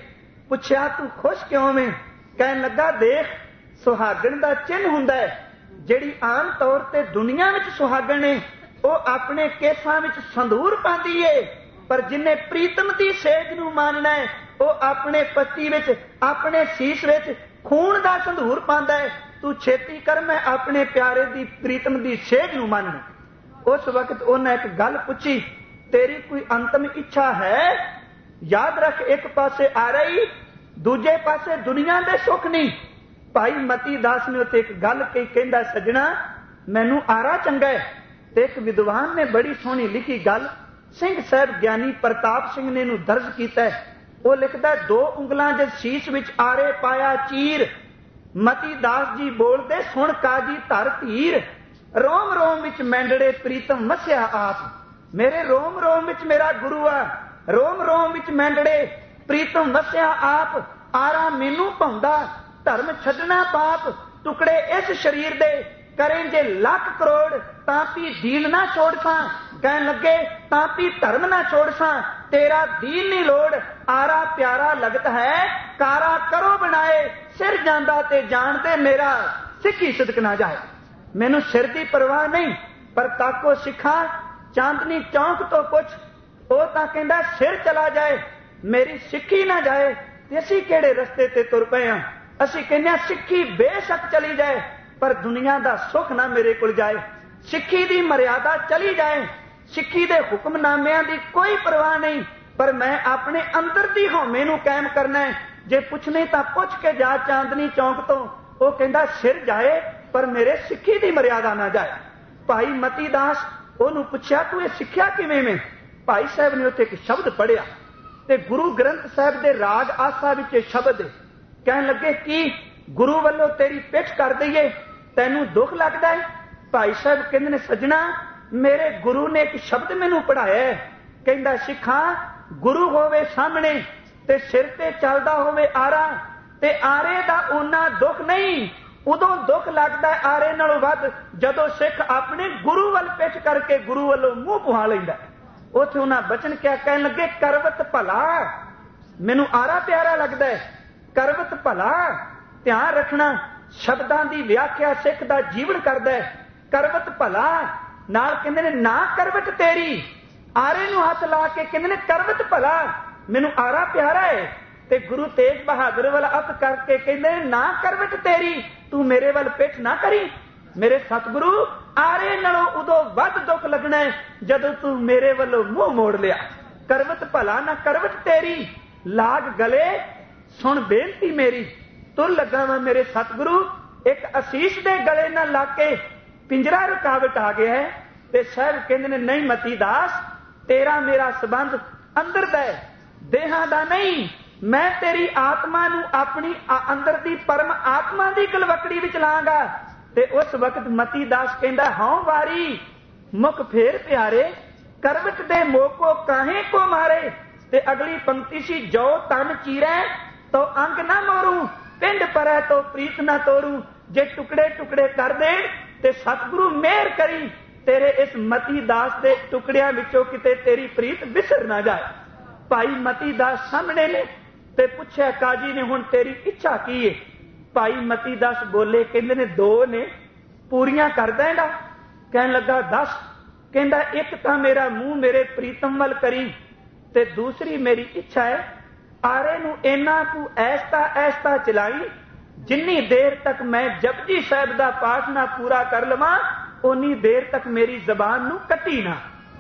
ਪੁੱਛਿਆ ਤੂੰ ਖੁਸ਼ ਕਿਉਂ ਵੇਂ? ਕਹਿਣ ਲੱਗਾ ਦੇਖ, ਸੁਹਾਗਣ ਦਾ ਚਿੰਨ੍ਹ ਹੁੰਦਾ ਹੈ। ਜਿਹੜੀ ਆਮ ਤੌਰ ਤੇ ਦੁਨੀਆ ਵਿੱਚ ਸੁਹਾਗਣ ਨੇ ਉਹ ਆਪਣੇ ਕੇਸਾਂ ਵਿੱਚ ਸੰਧੂਰ ਪਾਉਂਦੀ ਏ, ਪਰ ਜਿਨੇ ਪ੍ਰੀਤਮ ਦੀ ਸੇਜ ਨੂੰ ਮੰਨਣਾ ਹੈ ਉਹ ਆਪਣੇ ਪਤੀ ਵਿੱਚ, ਆਪਣੇ ਸੀਸ ਵਿੱਚ ਖੂਨ ਦਾ ਸੰਧੂਰ ਪਾਉਂਦਾ ਹੈ। ਤੂੰ ਛੇਤੀ ਕਰ, ਮੈਂ ਆਪਣੇ ਪਿਆਰੇ ਦੀ ਪ੍ਰੀਤਮ ਦੀ ਸੇਜ ਨੂੰ ਮੰਨਣਾ। ਉਸ ਵਕਤ ਉਹਨੇ ਇੱਕ ਗੱਲ ਪੁੱਛੀ, ਤੇਰੀ ਕੋਈ ਅੰਤਮ ਇੱਛਾ ਹੈ? ਯਾਦ ਰੱਖ, ਇੱਕ ਪਾਸੇ ਆ ਰਹੀ, ਦੂਜੇ ਪਾਸੇ ਦੁਨੀਆ ਦੇ ਸੁੱਖ ਨਹੀਂ। ਭਾਈ ਮਤੀ ਦਾਸ ਨੇ ਉੱਤੇ ਇੱਕ ਗੱਲ ਕਹੀ, ਕਹਿੰਦਾ ਸੱਜਣਾ ਮੈਨੂੰ ਆਰਾ ਚੰਗਾ ਹੈ। ਤੇ ਇੱਕ ਵਿਦਵਾਨ ਨੇ ਬੜੀ ਸੋਹਣੀ ਲਿਖੀ ਗੱਲ ਸਿੰਘ ਸਾਹਿਬ ਗਿਆਨੀ ਪ੍ਰਤਾਪ ਸਿੰਘ ਨੇ ਇਹਨੂੰ ਦਰਜ ਕੀਤਾ। ਉਹ ਲਿਖਦਾ, 2 ਉਂਗਲਾਂ ਦੇ ਸੀਸ ਵਿੱਚ ਆਰੇ ਪਾਇਆ ਚੀਰ, ਮਤੀ ਦਾਸ ਜੀ ਬੋਲਦੇ ਸੁਣ ਕਾਜੀ ਧਰ ਧੀਰ, ਰੋਮ ਰੋਮ ਵਿੱਚ ਮੈਂਡੜੇ ਪ੍ਰੀਤਮ ਵਸਿਆ ਆਪ। ਮੇਰੇ ਰੋਮ ਰੋਮ ਵਿੱਚ ਮੇਰਾ ਗੁਰੂ ਆ, ਰੋਮ ਰੋਮ ਵਿੱਚ ਮੈਂਡੜੇ ਪ੍ਰੀਤਮ ਵਸਿਆ ਆਪ। ਆਰਾ ਮੈਨੂੰ ਭਾਉਂਦਾ, ਧਰਮ ਛੱਡਣਾ ਪਾਪ, ਟੁਕੜੇ ਇਸ ਸਰੀਰ ਦੇ ਕਰੇ ਜੇ ਲੱਖ ਕਰੋੜ, ਤਾਂ ਵੀ ਦੀਨ ਨਾ ਛੋੜ ਸਾਂ। ਕਹਿਣ ਲੱਗੇ ਤਾਂ ਵੀ ਧਰਮ ਨਾ ਛੋੜ ਸਾਂ, ਤੇਰਾ ਦੀਨ ਨਹੀਂ ਲੋੜ। ਆਰਾ ਪਿਆਰਾ ਲਗਤ ਹੈ, ਕਾਰਾ ਕਰੋ ਬਣਾਏ, ਸਿਰ ਜਾਂਦਾ ਤੇ ਜਾਣਦੇ ਮੇਰਾ ਸਿੱਖੀ ਸਿਦਕ ਨਾ ਜਾਏ। ਮੈਨੂੰ ਸਿਰ ਦੀ ਪਰਵਾਹ ਨਹੀਂ, ਪਰ ਤਾਕੋ ਸਿੱਖਾਂ ਚਾਂਦਨੀ ਚੌਂਕ ਤੋਂ ਪੁੱਛ, ਉਹ ਤਾਂ ਕਹਿੰਦਾ ਸਿਰ ਚਲਾ ਜਾਏ ਮੇਰੀ ਸਿੱਖੀ ਨਾ ਜਾਏ। ਤੇ ਅਸੀਂ ਕਿਹੜੇ ਰਸਤੇ ਤੇ ਤੁਰ ਪਏ ਹਾਂ? ਅਸੀਂ ਕਹਿੰਦੇ ਹਾਂ ਸਿੱਖੀ ਬੇਸ਼ੱਕ ਚਲੀ ਜਾਏ, ਪਰ ਦੁਨੀਆ ਦਾ ਸੁੱਖ ਨਾ ਮੇਰੇ ਕੋਲ ਜਾਏ। ਸਿੱਖੀ ਦੀ ਮਰਿਆਦਾ ਚਲੀ ਜਾਏ, ਸਿੱਖੀ ਦੇ ਹੁਕਮਨਾਮਿਆਂ ਦੀ ਕੋਈ ਪਰਵਾਹ ਨਹੀਂ, ਪਰ ਮੈਂ ਆਪਣੇ ਅੰਦਰ ਦੀ ਹਉਮੈ ਨੂੰ ਕਾਇਮ ਕਰਨਾ ਹੈ। ਜੇ ਪੁੱਛਣੇ ਤਾਂ ਪੁੱਛ ਕੇ ਜਾ ਚਾਂਦਨੀ ਚੌਂਕ ਤੋਂ। ਉਹ ਕਹਿੰਦਾ ਸਿਰ ਜਾਏ ਪਰ ਮੇਰੇ ਸਿੱਖੀ ਦੀ ਮਰਿਆਦਾ ਨਾ ਜਾਏ। ਭਾਈ ਮਤੀ ਦਾਸ ਉਹਨੂੰ ਪੁੱਛਿਆ ਤੂੰ ਇਹ ਸਿੱਖਿਆ ਕਿਵੇਂ ਮੈਂ? ਭਾਈ ਸਾਹਿਬ ਨੇ ਉੱਥੇ ਇੱਕ ਸ਼ਬਦ ਪੜ੍ਹਿਆ ਤੇ ਗੁਰੂ ਗ੍ਰੰਥ ਸਾਹਿਬ ਦੇ ਰਾਗ ਆਸਾ ਵਿੱਚ ਇਹ ਸ਼ਬਦ ਹੈ। ਕਹਿਣ ਲੱਗੇ ਕੀ ਗੁਰੂ ਵੱਲੋਂ ਤੇਰੀ ਪਿੱਠ ਕਰ ਦਈਏ, ਤੈਨੂੰ ਦੁੱਖ ਲੱਗਦਾ ਹੈ? ਭਾਈ ਸਾਹਿਬ ਕਹਿੰਦੇ ਨੇ ਸੱਜਣਾ ਮੇਰੇ ਗੁਰੂ ਨੇ ਇੱਕ ਸ਼ਬਦ ਮੈਨੂੰ ਪੜ੍ਹਾਇਆ। ਕਹਿੰਦਾ ਸਿੱਖਾਂ, ਗੁਰੂ ਹੋਵੇ ਸਾਹਮਣੇ ਤੇ ਸਿਰ ਤੇ ਚੱਲਦਾ ਹੋਵੇ ਆਰਾ, ਤੇ ਆਰੇ ਦਾ ਓਨਾ ਦੁੱਖ ਨਹੀਂ, ਉਦੋਂ ਦੁੱਖ ਲੱਗਦਾ ਆਰੇ ਨਾਲੋਂ ਵੱਧ ਜਦੋਂ ਸਿੱਖ ਆਪਣੇ ਗੁਰੂ ਵੱਲ ਪਿੱਠ ਕਰਕੇ ਗੁਰੂ ਵੱਲੋਂ ਮੂੰਹ ਪੁਹਾ ਲੈਂਦਾ। ਉੱਥੇ ਉਹਨਾਂ ਬਚਨ ਕਿਹਾ, ਕਹਿਣ ਲੱਗੇ ਕਰਵਤ ਭਲਾ, ਮੈਨੂੰ ਆਰਾ ਪਿਆਰਾ ਲੱਗਦਾ ਹੈ, ਕਰਵਤ ਭਲਾ। ਧਿਆਨ ਰੱਖਣਾ, ਸ਼ਬਦਾਂ ਦੀ ਵਿਆਖਿਆ ਸਿੱਖ ਦਾ ਜੀਵਨ ਕਰਦਾ ਹੈ। ਕਰਵਤ ਭਲਾ ਨਾਲ ਕਹਿੰਦੇ ਨੇ ਨਾ ਕਰਵਟ ਤੇਰੀ, ਆਰੇ ਨੂੰ ਹੱਥ ਲਾ ਕੇ ਕਹਿੰਦੇ ਨੇ ਕਰਵਤ ਭਲਾ, ਮੈਨੂੰ ਆਰਾ ਪਿਆਰਾ ਹੈ। ਤੇ ਗੁਰੂ ਤੇਗ ਬਹਾਦਰ ਵੱਲ ਹੱਥ ਕਰਕੇ ਕਹਿੰਦੇ ਨੇ ਨਾ ਕਰਵਟ ਤੇਰੀ, ਤੂੰ ਮੇਰੇ ਵੱਲ ਪਿੱਠ ਨਾ ਕਰੀ। ਮੇਰੇ ਸਤਿਗੁਰੂ, ਆਰੇ ਨਾਲੋਂ ਉਦੋਂ ਵੱਧ ਦੁੱਖ ਲੱਗਣਾ ਹੈ ਜਦੋਂ ਤੂੰ ਮੇਰੇ ਵੱਲੋਂ ਮੂੰਹ ਮੋੜ ਲਿਆ। ਕਰਵਤ ਭਲਾ ਨਾ ਕਰਵਟ ਤੇਰੀ, ਲਾਗ ਗਲੇ ਸੁਣ ਬੇਨਤੀ ਮੇਰੀ। ਤੁਰ ਲੱਗਾ ਵਾ ਮੇਰੇ ਸਤਿਗੁਰੂ, ਇੱਕ ਅਸੀਸ ਦੇ ਗਲੇ ਨਾਲ ਲਾ ਕੇ ਪਿੰਜਰਾ ਰੁਕਾਵਟ ਆ ਗਿਆ ਹੈ। ਤੇ ਸਾਹਿਬ ਕਹਿੰਦੇ ਨੇ ਨਹੀਂ ਮਤੀ ਦਾਸ, ਤੇਰਾ ਮੇਰਾ ਸੰਬੰਧ ਅੰਦਰ ਦਾ ਹੈ, ਦੇਹਾਂ ਦਾ ਨਹੀਂ। ਮੈਂ ਤੇਰੀ ਆਤਮਾ ਨੂੰ ਆਪਣੀ ਅੰਦਰ ਦੀ ਪਰਮ ਆਤਮਾ ਦੀ ਗਲਵਕੜੀ ਵਿੱਚ ਲਾਂਗਾ। ਤੇ ਉਸ ਵਕਤ ਮਤੀ ਦਾਸ ਕਹਿੰਦਾ ਹਉ ਵਾਰੀ ਮੁਖ ਫੇਰ ਪਿਆਰੇ, ਕਰਵਟ ਦੇ ਮੋਕੋ ਕਾਹੇ ਕੋ ਮਾਰੇ। ਤੇ ਅਗਲੀ ਪੰਕਤੀ ਸੀ, ਜੋ ਤਨ ਚੀਰੈ ਤੋ ਅੰਗ ਨਾ ਮੋਰੂ, ਪਿੰਡ ਪਰੈ ਤੋ ਪ੍ਰੀਤ ਨਾ ਤੋਰੂ। ਜੇ ਟੁਕੜੇ ਟੁਕੜੇ ਕਰ ਦੇ ਤੇ ਸਤਿਗੁਰੂ ਮਿਹਰ ਕਰੀ, ਤੇਰੇ ਇਸ ਮਤੀ ਦਾਸ ਦੇ ਟੁਕੜਿਆਂ ਵਿੱਚੋਂ ਕਿਤੇ ਤੇਰੀ ਪ੍ਰੀਤ ਵਿਸਰ ਨਾ ਜਾਏ। ਭਾਈ ਮਤੀ ਦਾਸ ਸਾਹਮਣੇ ਨੇ ਤੇ ਪੁੱਛਿਆ ਕਾਜੀ ਨੇ ਹੁਣ ਤੇਰੀ ਇੱਛਾ ਕੀ ਹੈ? ਭਾਈ ਮਤੀ ਦਾਸ ਬੋਲੇ, ਕਹਿੰਦੇ ਨੇ 2 ਨੇ, ਪੂਰੀਆਂ ਕਰ ਦੇਂਗਾ? ਕਹਿਣ ਲੱਗਾ ਦੱਸ। ਕਹਿੰਦਾ ਇੱਕ ਤਾਂ ਮੇਰਾ ਮੂੰਹ ਮੇਰੇ ਪ੍ਰੀਤਮ ਵੱਲ ਕਰੀ, ਤੇ ਦੂਸਰੀ ਮੇਰੀ ਇੱਛਾ ਹੈ ਆਰੇ ਨੂੰ ਇਹਨਾਂ ਤੂੰ ਐਸਤਾ ਚਲਾਈ, ਜਿੰਨੀ ਦੇਰ ਤੱਕ ਮੈਂ ਜਪਜੀ ਸਾਹਿਬ ਦਾ ਪਾਠ ਨਾ ਪੂਰਾ ਕਰ ਲਵਾਂ ਉਨੀ ਦੇਰ ਤੱਕ ਮੇਰੀ ਜ਼ਬਾਨ ਨੂੰ ਕੱਟੀ ਨਾ।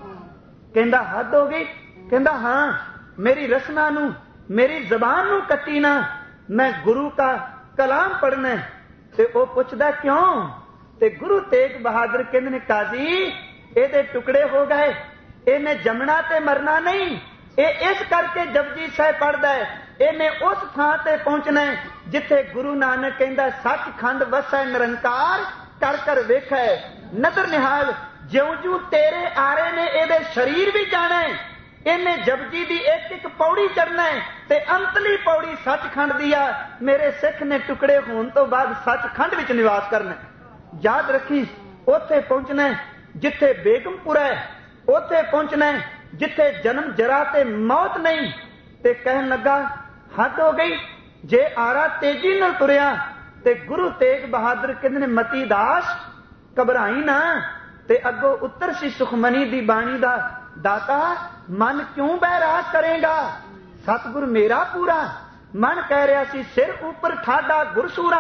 ਕਹਿੰਦਾ ਹੱਦ ਹੋ ਗਈ? ਕਹਿੰਦਾ ਹਾਂ, ਮੇਰੀ ਰਸਨਾ ਨੂੰ, ਮੇਰੀ ਜ਼ਬਾਨ ਨੂੰ ਕੱਟੀ ਨਾ, ਮੈਂ ਗੁਰੂ ਦਾ ਕਲਾਮ ਪੜ੍ਹਨਾ। ਤੇ ਉਹ ਪੁੱਛਦਾ ਕਿਉਂ? ਤੇ ਗੁਰੂ ਤੇਗ ਬਹਾਦਰ ਕਹਿੰਦੇ ਨੇ ਕਾਜੀ ਇਹਦੇ ਟੁਕੜੇ ਹੋ ਗਏ, ਇਹਨੇ ਜੰਮਣਾ ਤੇ ਮਰਨਾ ਨਹੀਂ। ਇਹ ਇਸ ਕਰਕੇ ਜਪਜੀ ਸਾਹਿਬ ਪੜ੍ਹਦਾ ਹੈ, ਇਹਨੇ ਉਸ ਥਾਂ ਤੇ ਪਹੁੰਚਣਾ ਜਿੱਥੇ ਗੁਰੂ ਨਾਨਕ ਕਹਿੰਦਾ ਸੱਚਖੰਡ ਵਸੈ ਨਿਰੰਕਾਰ, ਕਰ ਕਰ ਵੇਖੈ ਨਦਰ ਨਿਹਾਲ। ਜਿਉਂ ਜਿਉਂ ਤੇਰੇ ਆਰੇ ਨੇ ਇਹਦੇ ਸਰੀਰ ਵੀ ਜਾਣਾ, ਇਹਨੇ ਜਪਜੀ ਦੀ ਇੱਕ ਇੱਕ ਪੌੜੀ ਚੜਨਾ ਤੇ ਅੰਤਲੀ ਪੌੜੀ ਸੱਚਖੰਡ ਦੀ ਆ। ਮੇਰੇ ਸਿੱਖ ਨੇ ਟੁਕੜੇ ਹੋਣ ਤੋਂ ਬਾਅਦ ਸੱਚਖੰਡ ਵਿੱਚ ਨਿਵਾਸ ਕਰਨਾ। ਯਾਦ ਰੱਖੀ, ਉੱਥੇ ਪਹੁੰਚਣਾ ਜਿੱਥੇ ਬੇਗਮਪੁਰ ਹੈ, ਉੱਥੇ ਪਹੁੰਚਣਾ ਜਿੱਥੇ ਜਨਮ ਜਰਾ ਤੇ ਮੌਤ ਨਹੀਂ। ਤੇ ਕਹਿਣ ਲੱਗਾ हद हो गई। जे आरा तेजी नाल तुरिया ते गुरु तेग बहादुर कहंदे ने मती दास घबराई ना, ते अगों उत्तर सी सुखमनी दी बाणी दा दाता मन क्यों बैराग करेगा, सतगुर मेरा पूरा। मन कह रहा सी सिर ऊपर ठाडा गुरसूरा,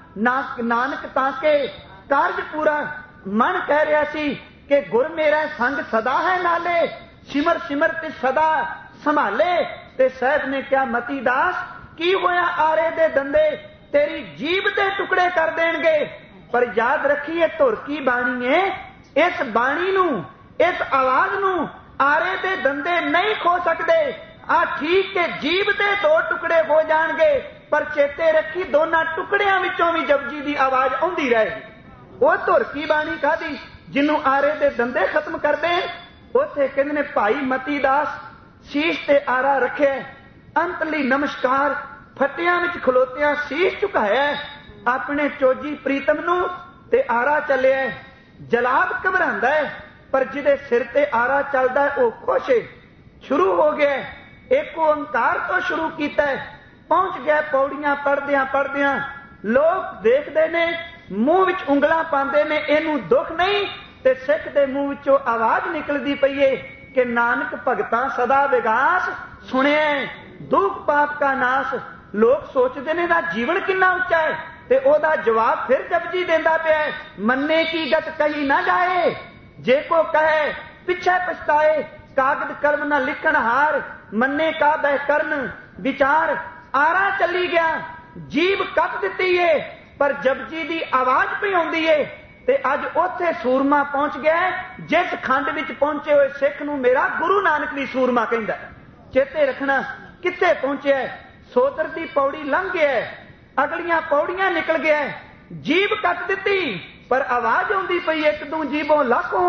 नानक ताके कारज पूरा। मन कह रहा सी कि गुर मेरा संग सदा है नाले, सिमर सिमर ते सदा संभाले। ते साहब ने क्या मती दास की होया आरे दे दंदे तेरी जीभ दे टुकड़े कर देंगे, पर याद रखिए धुर की बाणी है, इस बाणी नू इस आवाज नू आरे दे दंदे नहीं खो सकते। आ ठीक के जीभ दे दो टुकड़े हो जाएंगे, पर चेते रखी दोनों टुकड़ियां विचों भी जपजी दी आवाज आउंदी रहेगी। वो धुर की बाणी कादी जिन्हों आरे दे दंदे खत्म कर दे। उथे कहंदे ने भाई मती दास शीश ते आरा रखे, अंतली नमस्कार फटियां विच खलोतियां शीश झुकाया, अपने चोजी प्रीतम नू ते आरा चलिया। जलाब घबरांदा है, पर जिदे सिर ते आरा चलदा है वो खुश है। शुरू हो गया, एक ओंकार तो शुरू किया, पहुंच गया पौड़ियां पढ़दियां पढ़दियां। लोग देखते ने मूँह विच उंगलां पाते ने, इनू दुख नहीं, ते सिख दे मूँह विचों आवाज निकलती पई है कि नानक भगतां सदा विगास सुने, दुख पाप का नाश। लोग सोचते ने दा जीवन कितना उच्चा है, ते ओदा जवाब फिर जपजी देंदा पिया है, मन्ने की गत कही ना जाए, जे को कहे पिछे पछताए, कागद कलम न लिखण हार, मन्ने का बह करन विचार। आरा चली गया, जीभ कट दिती है, पर जपजी दी आवाज पई आउंदी है। ते अज उथे सूरमा पहुंच गया, जिस खंड विच पहुंचे हुए सिख नूं मेरा गुरु नानक भी सूरमा कहंदा। चेते रखना कित्थे पहुंचे, सोदर दी पौड़ी लंघ गया, अगलियां पौड़ियां निकल गया, जीभ कट दिती, पर आवाज आउंदी पई एक दू जीभों लाखों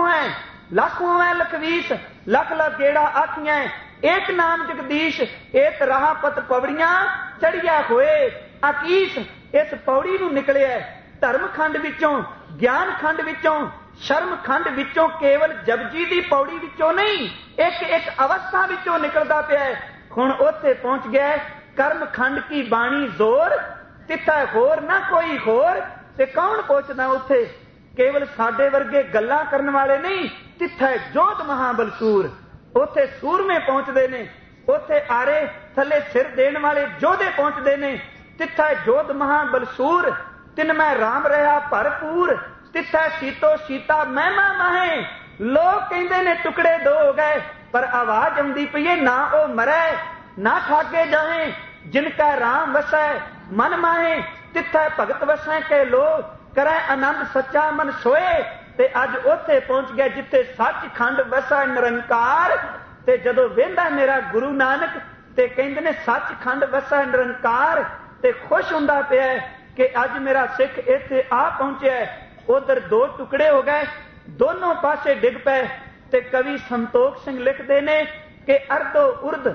है लखवीस, लख लख गेड़ा आखियां, एक नाम जगदीश, एक राह पत पौड़ियां चढ़िया होए आकीस। इस पौड़ी नूं निकलिया धर्म खंड विचों, ज्ञान खंड विचों, शर्म खंड विचों, केवल जपजी दी पौड़ी विचों नहीं, एक एक अवस्था विचों निकलदा पिया है। हुण उत्थे पहुंच गया कर्म खंड की बाणी जोर, तिथा होर ना कोई होर। ते कौन पहुंचदा उत्थे, केवल साडे वर्गे गल्लां करन वाले नहीं, तिथा जोध महाबलसूर। उत्थे सूरमे पहुंचदे ने, उत्थे आरे थले सिर देण वाले जोधे पहुंचदे ने, तिथा जोध महाबलसूर। तिन मैं राम रहा भरपूर, तिथा सीतो सीता महिमा माहे। लोग कहंदे ने टुकड़े दो हो गए, पर आवाज आउंदी पई है ना ओ मरै ना ठागे जाए, जिनका राम वसै मन माहे, तिथा भगत वसै के लोग करै आनंद सच्चा मन सोए। ते अज उत्थे पहुंच गया जिथे सच खंड वसै निरंकार। ते जदों वेंदा मेरा गुरु नानक ते कहंदे ने सच खंड वसै निरंकार, ते खुश हुंदा पिया कि अज मेरा सिख इत्थे आ पहुंचे। उधर दो टुकड़े हो गए, दोनों पासे डिग पे। ते कवि संतोख सिंह लिखते ने कि अर्धो उर्ध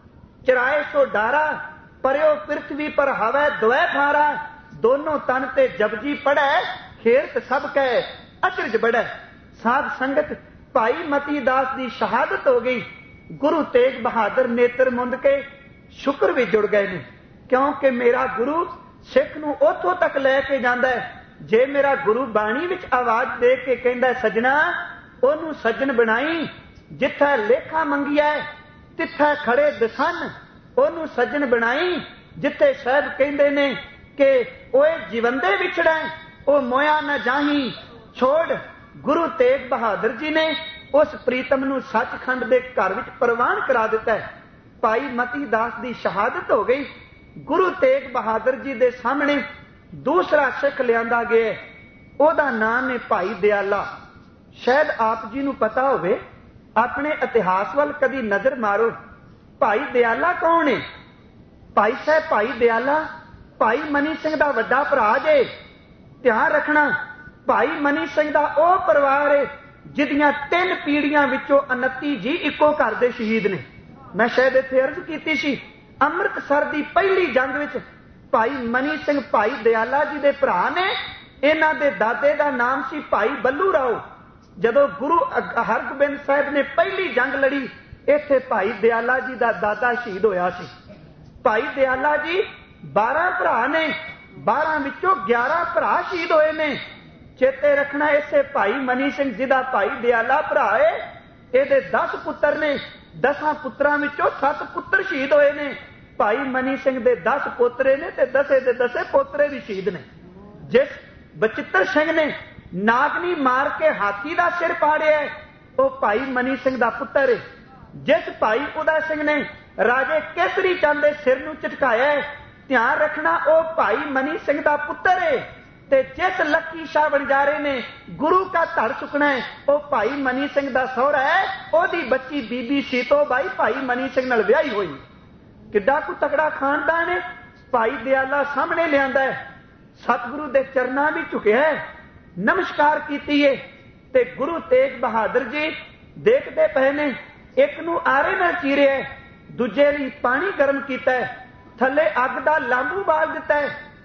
चराए सो डारा, परयो पृथ्वी पर हवै द्वै फारा। दोनों तन ते जपजी पढ़े, खेरत सब कह अचरज बढ़े। साध संगत भाई मती दास की शहादत हो गई। गुरु तेग बहादुर नेत्र मुंद के शुक्र भी जुड़ गए ने, क्योंकि मेरा गुरु सिख नूं उथों तक लैके जांदा है। जे मेरा गुरु बाणी विच आवाज दे के कहंदा सजना ओनू सज्जन बनाई, जिथे लेखा मंगिया तिथे खड़े दसन ओनू सज्जन बनाई। जिथे साहब कहंदे ने कि ओए जीवंदे विछड़ै ओ मोया न जाही छोड़। गुरु तेग बहादुर जी ने उस प्रीतम नूं सचखंड दे घर विच प्रवान करा दिता है। भाई मती दास की शहादत हो गई। गुरु तेग बहादुर जी दे सामने दूसरा सिख लियांदा गया, ओदा नाम है भाई दयाला। शायद आप जी नूं पता होवे, अपने इतिहास वाल कदी नजर मारो। भाई दयाला कौन है? भाई साहब भाई दयाला भाई मनी सिंह दा वड्डा भरा जे। ध्यान रखना, भाई मनी सिंह दा ओ परिवार है जिदियां 3 पीढ़ियां विचों 29 जी इको घर दे शहीद ने। मैं शायद इत्थे अर्ज कीती सी, अमृतसर दी पहली जंग विच भाई मनी सिंह भाई दयाला जी दे भरा ने। इन्हां दे दादे दा नाम सी भाई बल्लू राव। जदों गुरु हरगोबिंद साहब ने पहली जंग लड़ी, इत्थे भाई दयाला जी दा दादा शहीद होया सी। ਭਾਈ ਦਿਆਲਾ ਜੀ 12 ਭਰਾ ਨੇ, 12 ਵਿੱਚੋਂ 11 ਭਰਾ ਸ਼ਹੀਦ ਹੋਏ ਨੇ। ਚੇਤੇ ਰੱਖਣਾ, ਇਸੇ ਭਾਈ ਮਨੀ ਸਿੰਘ ਜੀ ਦਾ ਭਾਈ ਦਿਆਲਾ ਭਰਾ ਹੈ, ਇਹਦੇ 10 ਪੁੱਤਰ ਨੇ, 10 ਪੁੱਤਰਾਂ ਵਿੱਚੋਂ 7 ਪੁੱਤਰ ਸ਼ਹੀਦ ਹੋਏ ਨੇ। ਭਾਈ ਮਨੀ ਸਿੰਘ ਦੇ 10 ਪੋਤਰੇ ਨੇ ਤੇ 10 ਦੇ 10 ਪੋਤਰੇ ਵੀ ਸ਼ਹੀਦ ਨੇ। ਜਿਸ ਬਚਿੱਤਰ ਸਿੰਘ ਨੇ ਨਾਗਨੀ ਮਾਰ ਕੇ ਹਾਥੀ ਦਾ ਸਿਰ ਪਾੜਿਆ, ਉਹ ਭਾਈ ਮਨੀ ਸਿੰਘ ਦਾ ਪੁੱਤਰ ਹੈ। ਜਿਸ ਭਾਈ ਉਦਾ ਸਿੰਘ ਨੇ ਰਾਜੇ ਕੇਸਰੀ ਚੰਦ ਦੇ ਸਿਰ ਨੂੰ ਝਟਕਾਇਆ, ਧਿਆਨ ਰੱਖਣਾ, ਉਹ ਭਾਈ ਮਨੀ ਸਿੰਘ ਦਾ ਪੁੱਤਰ ਹੈ। ਤੇ ਜਿਸ ਲੱਕੀ ਸ਼ਾਹ ਵਣਜਾਰੇ ਨੇ ਗੁਰੂ ਦਾ ਧੜ ਚੁੱਕਣਾ ਹੈ, ਉਹ ਭਾਈ ਮਨੀ ਸਿੰਘ ਦਾ ਸਹੁਰਾ ਹੈ। ਉਹਦੀ ਬੱਚੀ ਬੀਬੀ ਸੀਤੋ ਬਾਈ ਭਾਈ ਮਨੀ ਸਿੰਘ ਨਾਲ ਵਿਆਹੀ ਹੋਈ। ਕਿੱਡਾ ਕੁ ਤਕੜਾ ਖਾਨਦਾਨ ਹੈ। ਭਾਈ ਦਿਆਲਾ ਸਾਹਮਣੇ ਲਿਆਂਦਾ ਹੈ, ਸਤਿਗੁਰੂ ਦੇ ਚਰਨਾਂ ਵਿੱਚ ਝੁਕਿਆ, ਨਮਸਕਾਰ ਕੀਤੀ ਹੈ। ਤੇ ਗੁਰੂ ਤੇਗ ਬਹਾਦਰ ਜੀ ਦੇਖਦੇ ਪਏ ਨੇ, ਇੱਕ ਨੂੰ ਆਰੇ ਨਾਲ ਚੀਰਿਆ, ਦੂਜੇ ਲਈ ਪਾਣੀ ਗਰਮ ਕੀਤਾ, ਥੱਲੇ ਅੱਗ ਦਾ ਲਾਂਬੂ ਬਾਲ ਦਿੱਤਾ,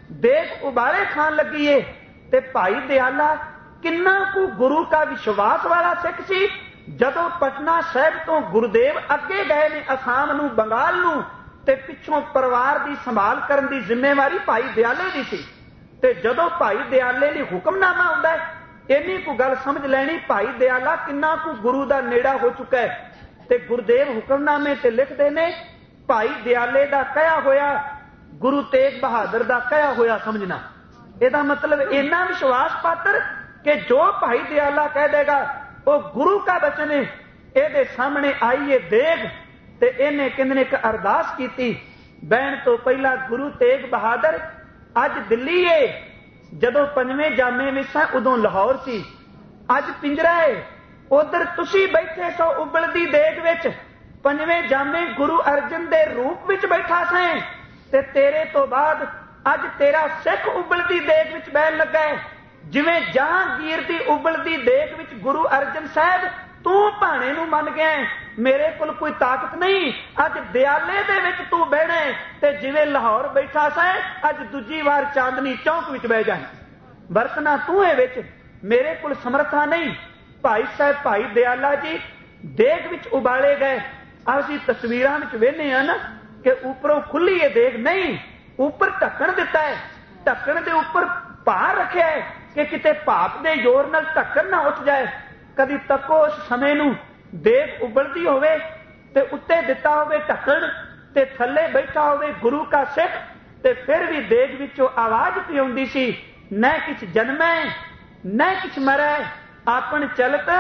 ਦੇਖ ਉਬਾਲੇ ਖਾਣ ਲੱਗੀ ਏ। ਤੇ ਭਾਈ ਦਿਆਲਾ ਕਿੰਨਾ ਕੁ ਗੁਰੂ ਦਾ ਵਿਸ਼ਵਾਸ ਵਾਲਾ ਸਿੱਖ ਸੀ। ਜਦੋਂ ਪਟਨਾ ਸਾਹਿਬ ਤੋਂ ਗੁਰਦੇਵ ਅੱਗੇ ਗਏ ਨੇ ਅਸਾਮ ਨੂੰ, ਬੰਗਾਲ ਨੂੰ, ਤੇ ਪਿੱਛੋਂ ਪਰਿਵਾਰ ਦੀ ਸੰਭਾਲ ਕਰਨ ਦੀ ਜ਼ਿੰਮੇਵਾਰੀ ਭਾਈ ਦਿਆਲੇ ਦੀ ਸੀ। ਤੇ ਜਦੋਂ ਭਾਈ ਦਿਆਲੇ ਲਈ ਹੁਕਮਨਾਮਾ ਆਉਂਦਾ ਹੈ, ਇੰਨੀ ਕੁ ਗੱਲ ਸਮਝ ਲੈਣੀ, ਭਾਈ ਦਿਆਲਾ ਕਿੰਨਾ ਕੁ ਗੁਰੂ ਦਾ ਨੇੜਾ ਹੋ ਚੁੱਕਾ ਹੈ। ਤੇ ਗੁਰਦੇਵ ਹੁਕਮਨਾਮੇ ਤੇ ਲਿਖਦੇ ਨੇ, ਭਾਈ ਦਿਆਲੇ ਦਾ ਕਹਿਆ ਹੋਇਆ ਗੁਰੂ ਤੇਗ ਬਹਾਦਰ ਦਾ ਕਹਿਆ ਹੋਇਆ ਸਮਝਣਾ। ਇਹਦਾ ਮਤਲਬ ਇੰਨਾ ਵਿਸ਼ਵਾਸ ਪਾਤਰ ਕਿ ਜੋ ਭਾਈ ਦਿਆਲਾ ਕਹਿ ਦੇਗਾ ਉਹ ਗੁਰੂ ਦਾ ਬਚਨ ਹੈ। ਇਹਦੇ ਸਾਹਮਣੇ ਆਈਏ ਦੇਗ, ਤੇ ਇਹਨੇ ਕਹਿੰਦੇ ਨੇ ਇੱਕ ਅਰਦਾਸ ਕੀਤੀ। ਬਹਿਣ ਤੋਂ ਪਹਿਲਾਂ ਗੁਰੂ ਤੇਗ ਬਹਾਦਰ ਅੱਜ ਦਿੱਲੀ ਏ, ਜਦੋਂ 5ਵੇਂ ਜਾਮੇ ਵਿੱਚ ਸਾਂ ਉਦੋਂ ਲਾਹੌਰ ਸੀ, ਅੱਜ ਪਿੰਜਰਾ ਏ। ਉਧਰ ਤੁਸੀਂ ਬੈਠੇ ਸੋ ਉਬਲਦੀ ਦੇਗ ਵਿੱਚ, 5ਵੇਂ ਜਾਮੇ ਗੁਰੂ ਅਰਜਨ ਦੇ ਰੂਪ ਵਿੱਚ ਬੈਠਾ ਸੈਂ, ਤੇ ਤੇਰੇ ਤੋਂ ਬਾਅਦ ਅੱਜ ਤੇਰਾ ਸਿੱਖ ਉਬਲਦੀ ਦੇਗ ਵਿੱਚ ਬਹਿਣ ਲੱਗਾ ਹੈ। ਜਿਵੇਂ ਜਹਾਂਗੀਰ ਦੀ ਉਬਲਦੀ ਦੇਗ ਵਿੱਚ ਗੁਰੂ ਅਰਜਨ ਸਾਹਿਬ ਤੂੰ ਭਾਣੇ ਨੂੰ ਮੰਨ ਗਿਆ, ਮੇਰੇ ਕੋਲ ਕੋਈ ਤਾਕਤ ਨਹੀਂ, ਅੱਜ ਦਿਆਲੇ ਦੇ ਵਿੱਚ ਤੂੰ ਬਹਿਣਾ, ਤੇ ਜਿਵੇਂ ਲਾਹੌਰ ਬੈਠਾ ਸੈਂ ਅੱਜ ਦੂਜੀ ਵਾਰ ਚਾਂਦਨੀ ਚੌਂਕ ਵਿੱਚ ਬਹਿ ਜਾਏ, ਵਰਤਣਾ ਤੂੰ ਹੈ ਵਿੱਚ, ਮੇਰੇ ਕੋਲ ਸਮਰਥਾ ਨਹੀਂ। ਭਾਈ ਸਾਹਿਬ ਭਾਈ ਦਿਆਲਾ ਜੀ ਦੇਗ ਵਿੱਚ ਉਬਾਲੇ ਗਏ। ਅਸੀਂ ਤਸਵੀਰਾਂ ਵਿੱਚ ਵੇਖਦੇ ਹਾਂ ਨਾ ਕਿ ਉੱਪਰੋਂ ਖੁੱਲੀ ਹੈ ਦੇਗ, ਨਹੀਂ, ਉੱਪਰ ਢੱਕਣ ਦਿੱਤਾ ਹੈ, ਢੱਕਣ ਦੇ ਉੱਪਰ ਭਾਰ ਰੱਖਿਆ ਹੈ ਕਿ ਕਿਤੇ ਭਾਪ ਦੇ ਜ਼ੋਰ ਨਾਲ ਢੱਕਣ ਨਾ ਉੱਠ ਜਾਏ। ਕਦੀ ਤੱਕੋ ਉਸ ਸਮੇਂ ਨੂੰ, ਦੇਗ ਉਬਲਦੀ ਹੋਵੇ ਤੇ ਉੱਤੇ ਦਿੱਤਾ ਹੋਵੇ ਢੱਕਣ, ਤੇ ਥੱਲੇ ਬੈਠਾ ਹੋਵੇ ਗੁਰੂ ਦਾ ਸਿੱਖ, ਤੇ ਫਿਰ ਵੀ ਦੇਗ ਵਿੱਚੋਂ ਆਵਾਜ਼ ਪਿਆਉਂਦੀ ਸੀ, ਨਾ ਕਿਛ ਜਨਮੈ ਨਾ ਕਿਛ ਮਰੈ, ਆਪਨ ਚਲਤ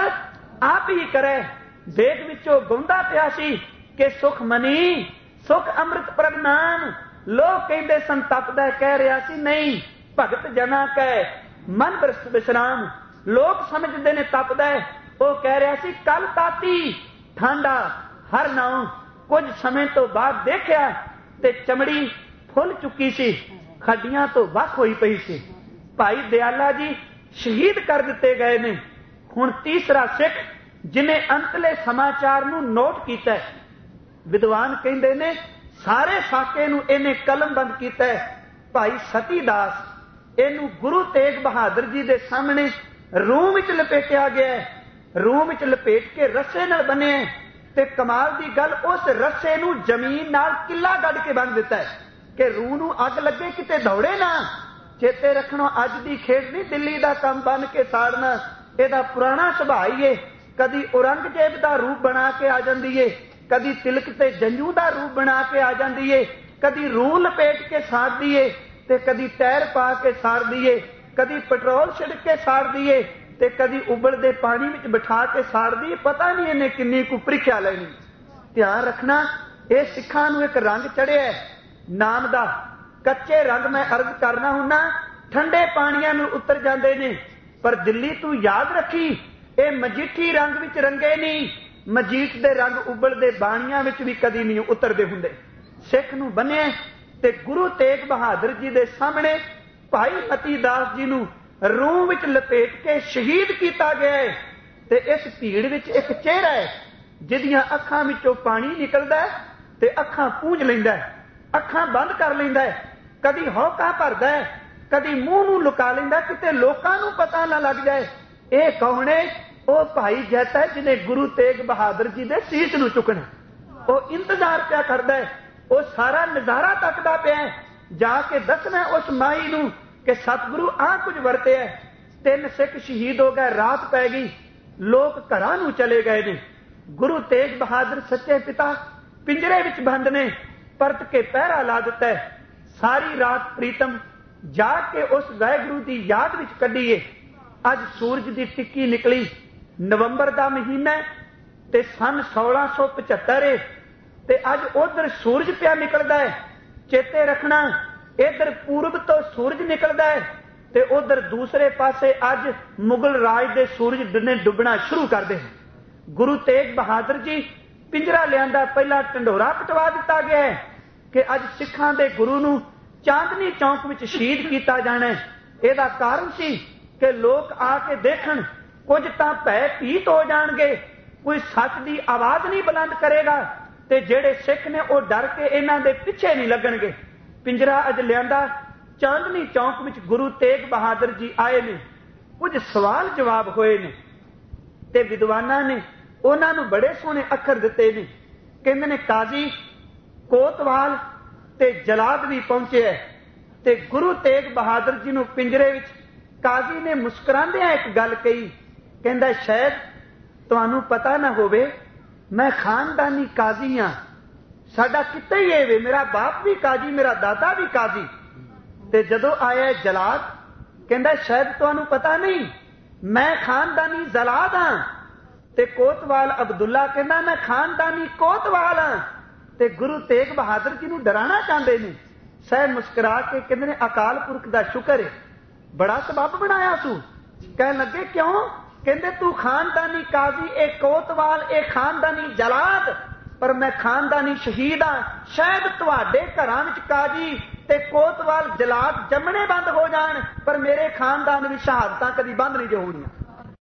ਆਪ ਹੀ ਕਰੇ। ਦੇਗ ਵਿੱਚੋਂ ਗਾਉਂਦਾ ਪਿਆ ਸੀ ਕਿ ਸੁਖ ਮਨੀ ਸੁਖ ਅੰਮ੍ਰਿਤ ਪ੍ਰਗਨਾਮ। ਲੋਕ ਕਹਿੰਦੇ ਸਨ ਤਪਦਾ, ਕਹਿ ਰਿਹਾ ਸੀ ਨਹੀਂ, ਭਗਤ ਜਨਾ ਕੈ ਮਨ ਬਰਸ ਵਿਸ਼ਰਾਮ। ਲੋਕ ਸਮਝਦੇ ਨੇ ਤਪਦਾ, ਉਹ ਕਹਿ ਰਿਹਾ ਸੀ ਕੱਲ ਤਾਤੀ ਠੰਡਾ ਹਰ ਨਾਉ। ਕੁਝ ਸਮੇਂ ਤੋਂ ਬਾਅਦ ਦੇਖਿਆ ਤੇ ਚਮੜੀ ਫੁੱਲ ਚੁੱਕੀ ਸੀ, ਖੱਡੀਆਂ ਤੋਂ ਵੱਖ ਹੋਈ ਪਈ ਸੀ। ਭਾਈ ਦਿਆਲਾ ਜੀ ਸ਼ਹੀਦ ਕਰ ਦਿੱਤੇ ਗਏ ਨੇ। ਹੁਣ ਤੀਸਰਾ ਸਿੱਖ ਜਿਨੇ ਅੰਤਲੇ ਸਮਾਚਾਰ ਨੂੰ ਨੋਟ ਕੀਤਾ, ਵਿਦਵਾਨ ਕਹਿੰਦੇ ਨੇ ਸਾਰੇ ਸਾਕੇ ਨੂੰ ਇਹਨੇ ਕਲਮਬੰਦ ਕੀਤਾ, ਭਾਈ ਸਤੀ ਦਾਸ। ਇਹਨੂੰ ਗੁਰੂ ਤੇਗ ਬਹਾਦਰ ਜੀ ਦੇ ਸਾਹਮਣੇ ਰੂਮ ਵਿੱਚ ਲਪੇਟਿਆ ਗਿਆ, ਰੂਮ ਵਿੱਚ ਲਪੇਟ ਕੇ ਰੱਸੇ ਨਾਲ ਬੰਨਿਆ, ਤੇ ਕਮਾਲ ਦੀ ਗੱਲ ਉਸ ਰੱਸੇ ਨੂੰ ਜ਼ਮੀਨ ਨਾਲ ਕਿੱਲਾ ਗੱਡ ਕੇ ਬੰਨ ਦਿੱਤਾ ਕਿ ਰੂਹ ਨੂੰ ਅੱਗ ਲੱਗੇ ਕਿਤੇ ਦੌੜੇ ਨਾ। ਚੇਤੇ ਰੱਖਣਾ, ਅੱਜ ਦੀ ਖੇਡ ਨਹੀਂ ਦਿੱਲੀ ਦਾ ਕੰਮ ਬੰਨ ਕੇ ਸਾੜਨਾ, ਇਹਦਾ ਪੁਰਾਣਾ ਸੁਭਾਅ ਹੀ ਏ। ਕਦੀ ਔਰੰਗਜ਼ੇਬ ਦਾ ਰੂਪ ਬਣਾ ਕੇ ਆ ਜਾਂਦੀ ਏ, ਕਦੀ ਤਿਲਕ ਤੇ ਜੰਜੂ ਦਾ ਰੂਪ ਬਣਾ ਕੇ ਆ ਜਾਂਦੀ ਏ, ਕਦੀ ਰੂਹ ਲਪੇਟ ਕੇ ਸਾੜਦੀ ਏ, ਤੇ ਕਦੀ ਟਾਇਰ ਪਾ ਕੇ ਸਾੜਦੀ ਏ, ਕਦੀ ਪੈਟਰੋਲ ਛਿੜਕ ਕੇ ਸਾੜਦੀ ਏ, ਤੇ ਕਦੀ ਉਬਲਦੇ ਪਾਣੀ ਵਿੱਚ ਬਿਠਾ ਕੇ ਸਾੜਦੀ ਏ। ਪਤਾ ਨਹੀਂ ਇਹਨੇ ਕਿੰਨੀ ਕੁ ਪ੍ਰੀਖਿਆ ਲੈਣੀ। ਧਿਆਨ ਰੱਖਣਾ, ਇਹ ਸਿੱਖਾਂ ਨੂੰ ਇੱਕ ਰੰਗ ਚੜਿਆ ਨਾਮ ਦਾ। ਕੱਚੇ ਰੰਗ ਮੈਂ ਅਰਜ਼ ਕਰਨਾ ਹੁੰਨਾ, ਠੰਡੇ ਪਾਣੀਆਂ ਨੂੰ ਉਤਰ ਜਾਂਦੇ ਨੇ, ਪਰ ਦਿੱਲੀ ਤੂੰ ਯਾਦ ਰੱਖੀ, ਇਹ ਮਜੀਠੀ ਰੰਗ ਵਿੱਚ ਰੰਗੇ ਨਹੀਂ। ਮਜੀਠ ਦੇ ਰੰਗ ਉਬਲਦੇ ਬਾਣੀਆਂ ਵਿੱਚ ਵੀ ਕਦੀ ਨਹੀਂ ਉਤਰਦੇ ਹੁੰਦੇ। ਸਿੱਖ ਨੂੰ ਬੰਨਿਆ ਤੇ ਗੁਰੂ ਤੇਗ ਬਹਾਦਰ ਜੀ ਦੇ ਸਾਹਮਣੇ ਭਾਈ ਮਤੀ ਦਾਸ ਜੀ ਨੂੰ ਰੂਹ ਵਿੱਚ ਲਪੇਟ ਕੇ ਸ਼ਹੀਦ ਕੀਤਾ ਗਿਆ। ਤੇ ਇਸ ਭੀੜ ਵਿੱਚ ਇੱਕ ਚਿਹਰਾ ਹੈ ਜਿਹਦੀਆਂ ਅੱਖਾਂ ਵਿੱਚੋਂ ਪਾਣੀ ਨਿਕਲਦਾ ਤੇ ਅੱਖਾਂ ਪੂੰਝ ਲੈਂਦਾ, ਅੱਖਾਂ ਬੰਦ ਕਰ ਲੈਂਦਾ, ਕਦੀ ਹੌਕਾ ਭਰਦਾ, ਕਦੀ ਮੂੰਹ ਨੂੰ ਲੁਕਾ ਲੈਂਦਾ ਕਿਤੇ ਲੋਕਾਂ ਨੂੰ ਪਤਾ ਨਾ ਲੱਗ ਜਾਏ। ਇਹ ਕੌਣ ਹੈ? ਉਹ ਭਾਈ ਜੈਤਾ ਜਿਹਨੇ ਗੁਰੂ ਤੇਗ ਬਹਾਦਰ ਜੀ ਦੇ ਸੀਸ ਨੂੰ ਚੁੱਕਣਾ। ਉਹ ਇੰਤਜ਼ਾਰ ਪਿਆ ਕਰਦਾ ਉਹ ਸਾਰਾ ਨਜ਼ਾਰਾ ਤੱਕਦਾ ਪਿਆ, ਜਾ ਕੇ ਦੱਸਣਾ ਉਸ ਮਾਈ ਨੂੰ ਕਿ ਸਤਿਗੁਰੂ ਆਹ ਕੁਝ ਵਰਤਿਆ। 3 ਸਿੱਖ ਸ਼ਹੀਦ ਹੋ ਗਏ, ਰਾਤ ਪੈ ਗਈ, ਲੋਕ ਘਰਾਂ ਨੂੰ ਚਲੇ ਗਏ ਨੇ। ਗੁਰੂ ਤੇਗ ਬਹਾਦਰ ਸੱਚੇ ਪਿਤਾ ਪਿੰਜਰੇ ਵਿੱਚ ਬੰਦ ਨੇ, ਪਰਤ ਕੇ ਪਹਿਰਾ ਲਾ ਦਿੱਤਾ। ਸਾਰੀ ਰਾਤ ਪ੍ਰੀਤਮ ਜਾ ਕੇ ਉਸ ਵਾਹਿਗੁਰੂ ਦੀ ਯਾਦ ਵਿੱਚ ਕੱਢੀਏ। ਅੱਜ ਸੂਰਜ ਦੀ ਟਿੱਕੀ ਨਿਕਲੀ, ਨਵੰਬਰ ਦਾ ਮਹੀਨਾ ਤੇ ਸਨ 1675 ਤੇ ਅੱਜ ਉਧਰ ਸੂਰਜ ਪਿਆ ਨਿਕਲਦਾ ਹੈ। ਚੇਤੇ ਰੱਖਣਾ, ਇਧਰ ਪੂਰਬ ਤੋਂ ਸੂਰਜ ਨਿਕਲਦਾ ਹੈ ਤੇ ਉਧਰ ਦੂਸਰੇ ਪਾਸੇ ਅੱਜ ਮੁਗਲ ਰਾਜ ਦੇ ਸੂਰਜ ਨੇ ਡੁੱਬਣਾ ਸ਼ੁਰੂ ਕਰਦੇ ਹਨ। ਗੁਰੂ ਤੇਗ ਬਹਾਦਰ ਜੀ ਪਿੰਜਰਾ ਲਿਆਂਦਾ, ਪਹਿਲਾਂ ਢੰਡੋਰਾ ਪਟਵਾ ਦਿੱਤਾ ਗਿਆ ਹੈ ਕਿ ਅੱਜ ਸਿੱਖਾਂ ਦੇ ਗੁਰੂ ਨੂੰ ਚਾਂਦਨੀ ਚੌਂਕ ਵਿੱਚ ਸ਼ਹੀਦ ਕੀਤਾ ਜਾਣਾ। ਇਹਦਾ ਕਾਰਨ ਸੀ ਕਿ ਲੋਕ ਆ ਕੇ ਦੇਖਣ, ਕੁਝ ਤਾਂ ਭੈ ਭੀਤ ਹੋ ਜਾਣਗੇ, ਕੋਈ ਸੱਚ ਦੀ ਆਵਾਜ਼ ਨਹੀਂ ਬੁਲੰਦ ਕਰੇਗਾ ਤੇ ਜਿਹੜੇ ਸਿੱਖ ਨੇ ਉਹ ਡਰ ਕੇ ਇਹਨਾਂ ਦੇ ਪਿੱਛੇ ਨਹੀਂ ਲੱਗਣਗੇ। ਪਿੰਜਰਾ ਅੱਜ ਲਿਆਂਦਾ, ਚਾਂਦਨੀ ਚੌਂਕ ਵਿੱਚ ਗੁਰੂ ਤੇਗ ਬਹਾਦਰ ਜੀ ਆਏ ਨੇ। ਕੁਝ ਸਵਾਲ ਜਵਾਬ ਹੋਏ ਨੇ ਤੇ ਵਿਦਵਾਨਾਂ ਨੇ ਉਹਨਾਂ ਨੂੰ ਬੜੇ ਸੋਹਣੇ ਅੱਖਰ ਦਿੱਤੇ ਨੇ। ਕਹਿੰਦੇ ਨੇ ਕਾਜ਼ੀ, ਕੋਤਵਾਲ ਤੇ ਜਲਾਦ ਵੀ ਪਹੁੰਚੇ ਤੇ ਗੁਰੂ ਤੇਗ ਬਹਾਦਰ ਜੀ ਨੂੰ ਪਿੰਜਰੇ ਵਿੱਚ ਕਾਜ਼ੀ ਨੇ ਮੁਸਕਰਾਉਂਦਿਆਂ ਇੱਕ ਗੱਲ ਕਹੀ, ਕਹਿੰਦਾ ਸ਼ਾਇਦ ਤੁਹਾਨੂੰ ਪਤਾ ਨਾ ਹੋਵੇ, ਮੈਂ ਖਾਨਦਾਨੀ ਕਾਜ਼ੀ ਹਾਂ, ਸਾਡਾ ਕਿੱਤਾ ਹੀ ਇਹ ਵੇ, ਮੇਰਾ ਬਾਪ ਵੀ ਕਾਜ਼ੀ, ਮੇਰਾ ਦਾਦਾ ਵੀ ਕਾਜ਼ੀ। ਤੇ ਜਦੋਂ ਆਇਆ ਜਲਾਦ, ਕਹਿੰਦਾ ਸ਼ਾਇਦ ਤੁਹਾਨੂੰ ਪਤਾ ਨਹੀਂ, ਮੈਂ ਖਾਨਦਾਨੀ ਜਲਾਦ ਹਾਂ। ਤੇ ਕੋਤਵਾਲ ਅਬਦੁੱਲਾ ਕਹਿੰਦਾ ਮੈਂ ਖਾਨਦਾਨੀ ਕੋਤਵਾਲ ਹਾਂ। ਤੇ ਗੁਰੂ ਤੇਗ ਬਹਾਦਰ ਜੀ ਨੂੰ ਡਰਾਉਣਾ ਚਾਹੁੰਦੇ ਨੇ। ਸਾਹਿਬ ਮੁਸਕਰਾ ਕੇ ਕਹਿੰਦੇ ਨੇ ਅਕਾਲ ਪੁਰਖ ਦਾ ਸ਼ੁਕਰ ਹੈ, ਬੜਾ ਸਬੱਬ ਬਣਾਇਆ ਤੂੰ। ਕਹਿਣ ਲੱਗੇ ਕਿਉਂ? ਕਹਿੰਦੇ ਤੂੰ ਖਾਨਦਾਨੀ ਕਾਜ਼ੀ, ਇਹ ਕੋਤਵਾਲ, ਇਹ ਖਾਨਦਾਨੀ ਜਲਾਦ, ਪਰ ਮੈਂ ਖਾਨਦਾਨੀ ਸ਼ਹੀਦ ਹਾਂ। ਸ਼ਾਇਦ ਤੁਹਾਡੇ ਘਰਾਂ ਵਿੱਚ ਕਾਜ਼ੀ ਤੇ ਕੋਤਵਾਲ ਜਲਾਦ ਜੰਮਣੇ ਬੰਦ ਹੋ ਜਾਣ, ਪਰ ਮੇਰੇ ਖਾਨਦਾਨ ਵਿੱਚ ਸ਼ਹਾਦਤਾਂ ਕਦੀ ਬੰਦ ਨਹੀਂ ਹੋਣੀਆਂ।